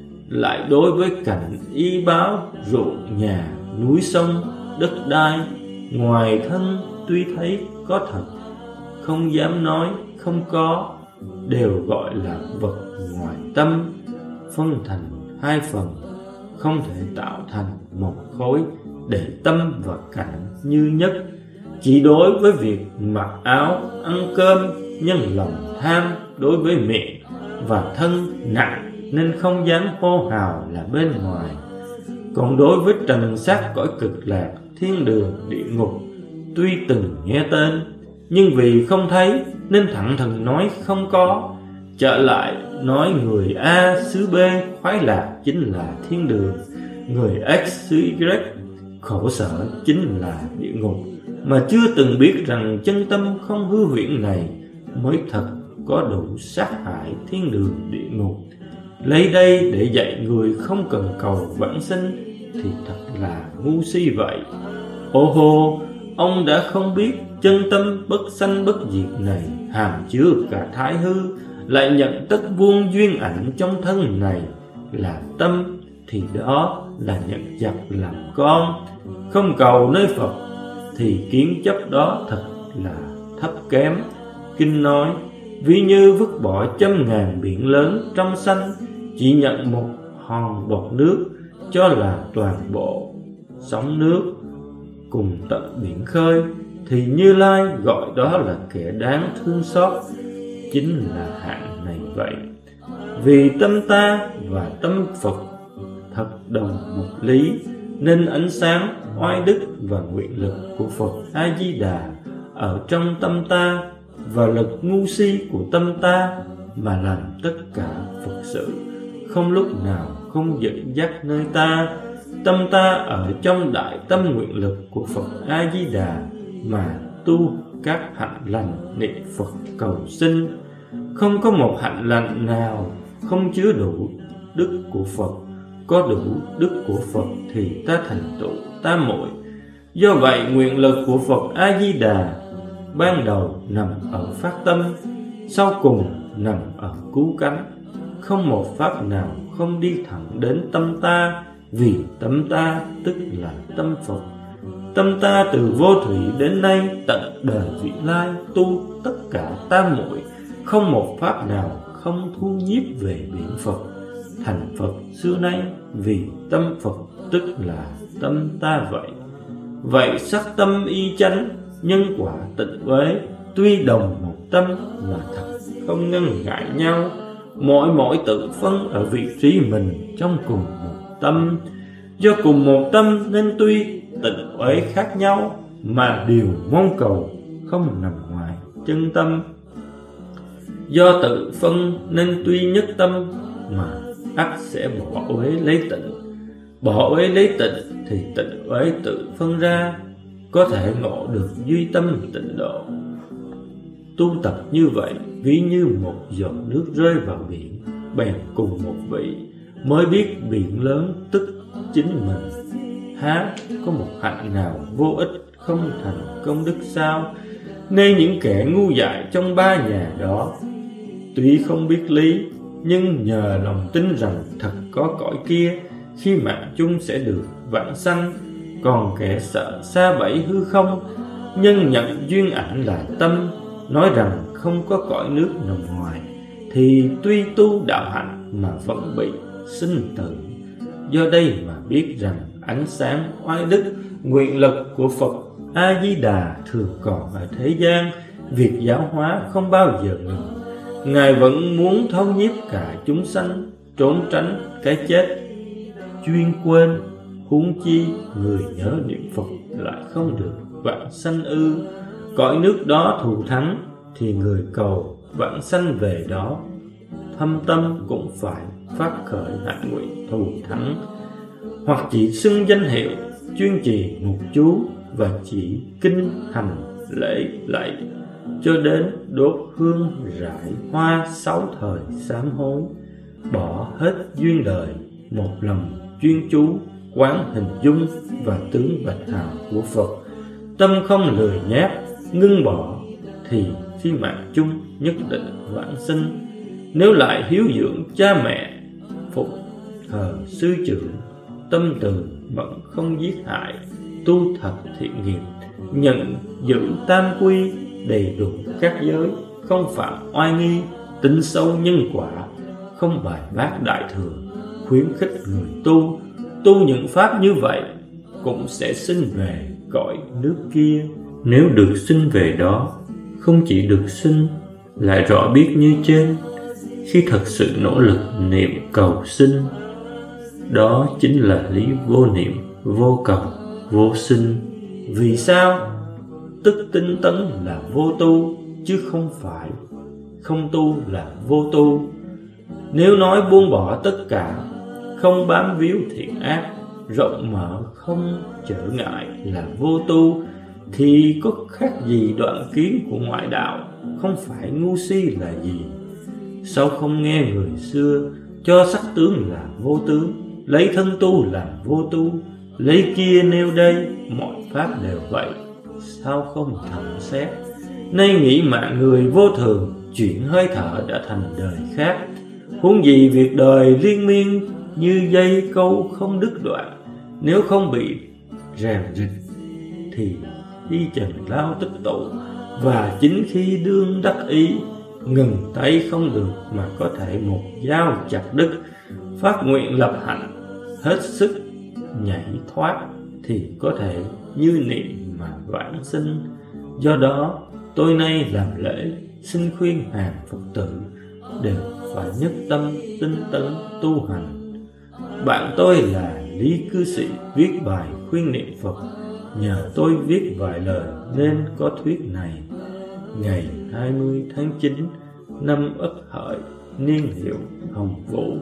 Lại đối với cảnh y báo, ruộng nhà, núi sông, đất đai, ngoài thân tuy thấy có thật, không dám nói không có, đều gọi là vật ngoài tâm, phân thành hai phần, không thể tạo thành một khối để tâm và cảnh như nhất. Chỉ đối với việc mặc áo, ăn cơm, nhân lòng tham đối với miệng và thân nặng nên không dám hô hào là bên ngoài. Còn đối với trần xác cõi cực lạc, thiên đường, địa ngục, tuy từng nghe tên, nhưng vì không thấy nên thẳng thừng nói không có. Trở lại nói người A xứ B khoái lạc chính là thiên đường, người X xứ Y khổ sở chính là địa ngục, mà chưa từng biết rằng chân tâm không hư huyễn này mới thật có đủ sát hại thiên đường địa ngục. Lấy đây để dạy người không cần cầu vãng sinh thì thật là ngu si vậy. Ô hô, ông đã không biết chân tâm bất sanh bất diệt này hàm chứa cả thái hư, lại nhận tất vuông duyên ảnh trong thân này là tâm, thì đó là nhận giặc làm con. Không cầu nơi Phật thì kiến chấp đó thật là thấp kém. Kinh nói, ví như vứt bỏ trăm ngàn biển lớn trong xanh, chỉ nhận một hòn bọt nước cho là toàn bộ sóng nước cùng tận biển khơi, thì Như Lai gọi đó là kẻ đáng thương xót, chính là hạng này vậy. Vì tâm ta và tâm Phật thật đồng một lý, nên ánh sáng oai đức và nguyện lực của Phật A Di Đà ở trong tâm ta, và lực ngu si của tâm ta mà làm tất cả Phật sự, không lúc nào không dẫn dắt nơi ta. Tâm ta ở trong đại tâm nguyện lực của Phật A Di Đà mà tu các hạnh lành niệm Phật cầu sinh. Không có một hạnh lành nào không chứa đủ đức của Phật. Có đủ đức của Phật thì ta thành tựu tam muội. Do vậy nguyện lực của Phật A Di Đà ban đầu nằm ở phát tâm, sau cùng nằm ở cứu cánh. Không một pháp nào không đi thẳng đến tâm ta, vì tâm ta tức là tâm Phật. Tâm ta từ vô thủy đến nay, tận đời vị lai, tu tất cả tam muội, không một pháp nào không thu nhiếp về biển Phật. Thành Phật xưa nay, vì tâm Phật tức là tâm ta vậy. Vậy sắc tâm y chánh, nhân quả tịnh uế, tuy đồng một tâm mà thật không ngăn ngại nhau. Mỗi mỗi tự phân ở vị trí mình trong cùng một tâm. Do cùng một tâm nên tuy tịnh uế khác nhau, mà điều mong cầu không nằm ngoài chân tâm. Do tự phân nên tuy nhất tâm, mà ắt sẽ bỏ uế lấy tịnh. Bỏ uế lấy tịnh thì tịnh uế tự phân ra, có thể ngộ được duy tâm tịnh độ. Tu tập như vậy ví như một giọt nước rơi vào biển, bèn cùng một vị mới biết biển lớn tức chính mình. Há có một hạnh nào vô ích không thành công đức sao? Nên những kẻ ngu dại trong ba nhà đó, tuy không biết lý, nhưng nhờ lòng tin rằng thật có cõi kia, khi mạng chung sẽ được vãng sanh. Còn kẻ sợ xa bẫy hư không, nhân nhận duyên ảnh là tâm, nói rằng không có cõi nước nằm ngoài, thì tuy tu đạo hạnh mà vẫn bị sinh tử. Do đây mà biết rằng ánh sáng oai đức nguyện lực của Phật A Di Đà thường còn ở thế gian, việc giáo hóa không bao giờ ngừng. Ngài vẫn muốn thấu nhiếp cả chúng sanh, trốn tránh cái chết, chuyên quên. Huống chi người nhớ niệm Phật lại không được vãng sanh ư? Cõi nước đó thù thắng thì người cầu vãng sanh về đó, thâm tâm cũng phải phát khởi hạnh nguyện thù thắng. Hoặc chỉ xưng danh hiệu, chuyên trì một chú, và chỉ kinh hành lễ lạy, cho đến đốt hương rải hoa sáu thời sám hối. Bỏ hết duyên đời, một lòng chuyên chú quán hình dung và tướng bạch hào của Phật. Tâm không lười nhác, ngưng bỏ, thì khi mạng chung nhất định vãng sinh. Nếu lại hiếu dưỡng cha mẹ, phục thờ sư trưởng, tâm từ vẫn không giết hại, tu thật thiện nghiệp, nhận giữ tam quy, đầy đủ các giới, không phạm oai nghi, tin sâu nhân quả, không bài bác đại thừa, khuyến khích người tu. Tu những pháp như vậy cũng sẽ sinh về cõi nước kia. Nếu được sinh về đó, không chỉ được sinh, lại rõ biết như trên, khi thật sự nỗ lực niệm cầu sinh. Đó chính là lý vô niệm, vô cầu, vô sinh. Vì sao? Tức tinh tấn là vô tu, chứ không phải không tu là vô tu. Nếu nói buông bỏ tất cả, không bám víu thiện ác, rộng mở không trở ngại là vô tu, thì có khác gì đoạn kiến của ngoại đạo, không phải ngu si là gì. Sao không nghe người xưa cho sắc tướng là vô tướng, lấy thân tu làm vô tu, lấy kia nêu đây mọi pháp đều vậy, sao không thẩm xét? Nay nghĩ mạng người vô thường, chuyển hơi thở đã thành đời khác. Huống gì việc đời liên miên như dây câu không đứt đoạn, nếu không bị ràng rịch thì đi trần lao tích tụ. Và chính khi đương đắc ý, ngừng tay không được mà có thể một dao chặt đứt. Phát nguyện lập hạnh, hết sức nhảy thoát, thì có thể như niệm mà vãng sinh. Do đó tôi nay làm lễ xin khuyên hàng Phật tử đều phải nhất tâm tinh tấn tu hành. Bạn tôi là Lý Cư Sĩ viết bài khuyên niệm Phật, nhờ tôi viết vài lời nên có thuyết này. Ngày hai mươi tháng chín năm Ất Hợi, niên hiệu Hồng Vũ.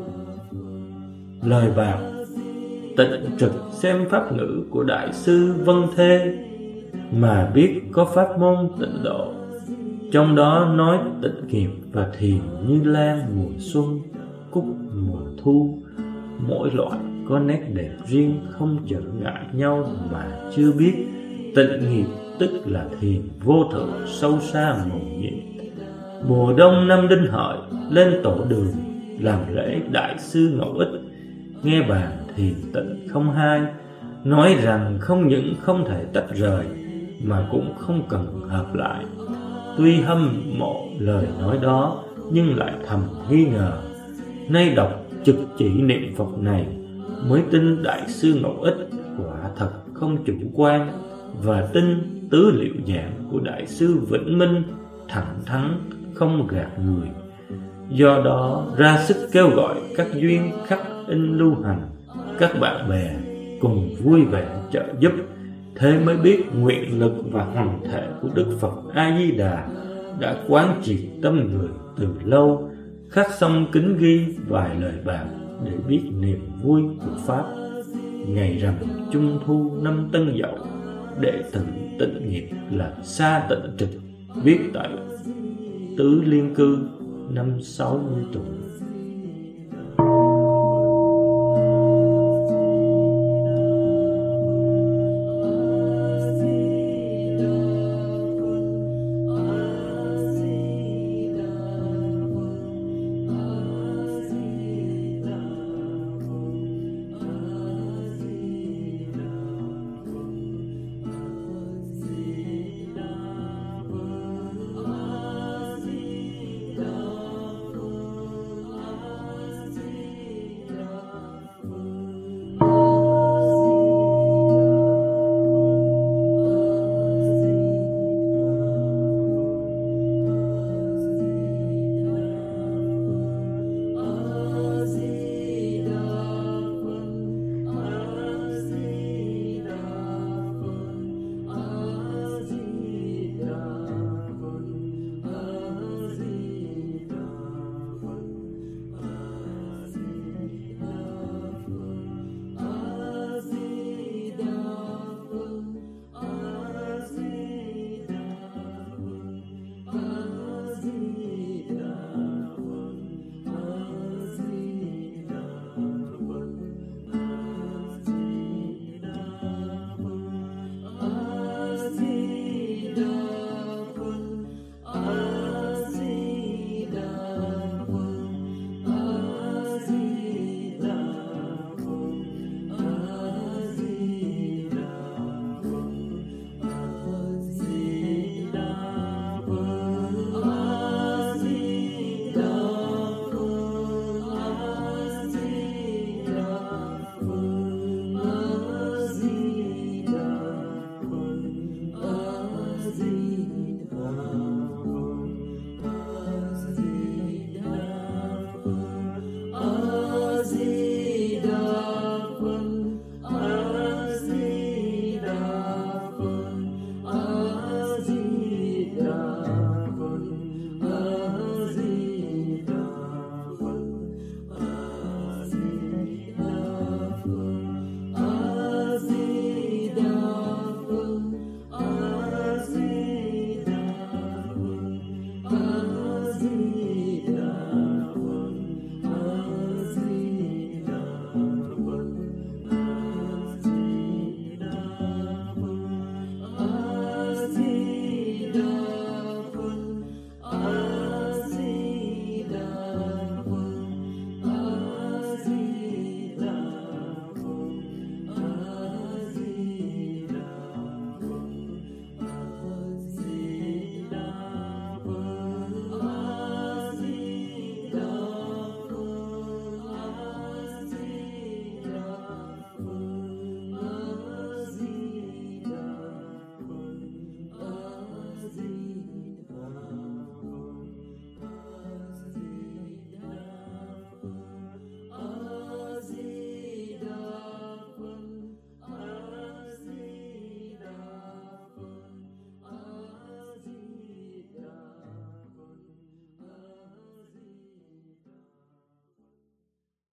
Lời bạc: tịnh trực xem pháp ngữ của Đại sư Vân Thê, mà biết có pháp môn tịnh độ. Trong đó nói tịnh nghiệp và thiền như lan mùa xuân, cúc mùa thu, mỗi loại có nét đẹp riêng, không trở ngại nhau mà chưa biết. Tịnh nghiệp tức là thiền vô thượng sâu xa mầu nhiệm. Mùa đông năm Đinh Hợi, lên tổ đường làm lễ Đại sư Ngẫu Ích, nghe bàn thiền tịnh không hai, nói rằng không những không thể tách rời mà cũng không cần hợp lại. Tuy hâm mộ lời nói đó nhưng lại thầm nghi ngờ. Nay đọc trực chỉ niệm Phật này mới tin Đại sư Ngẫu Ích quả thật không chủ quan, và tin tứ liệu giảng của Đại sư Vĩnh Minh thẳng thắn không gạt người. Do đó ra sức kêu gọi các duyên khắc in lưu hành, các bạn bè cùng vui vẻ trợ giúp. Thế mới biết nguyện lực và hành thể của Đức Phật A Di Đà đã quán triệt tâm người từ lâu. Khắc xong kính ghi vài lời bàn để biết niềm vui của Pháp. Ngày rằm Trung Thu năm Tân Dậu, đệ tử tịnh nghiệp là Sa Tịnh Trực, viết tại Tứ Liên Cư, năm sáu mươi tuổi.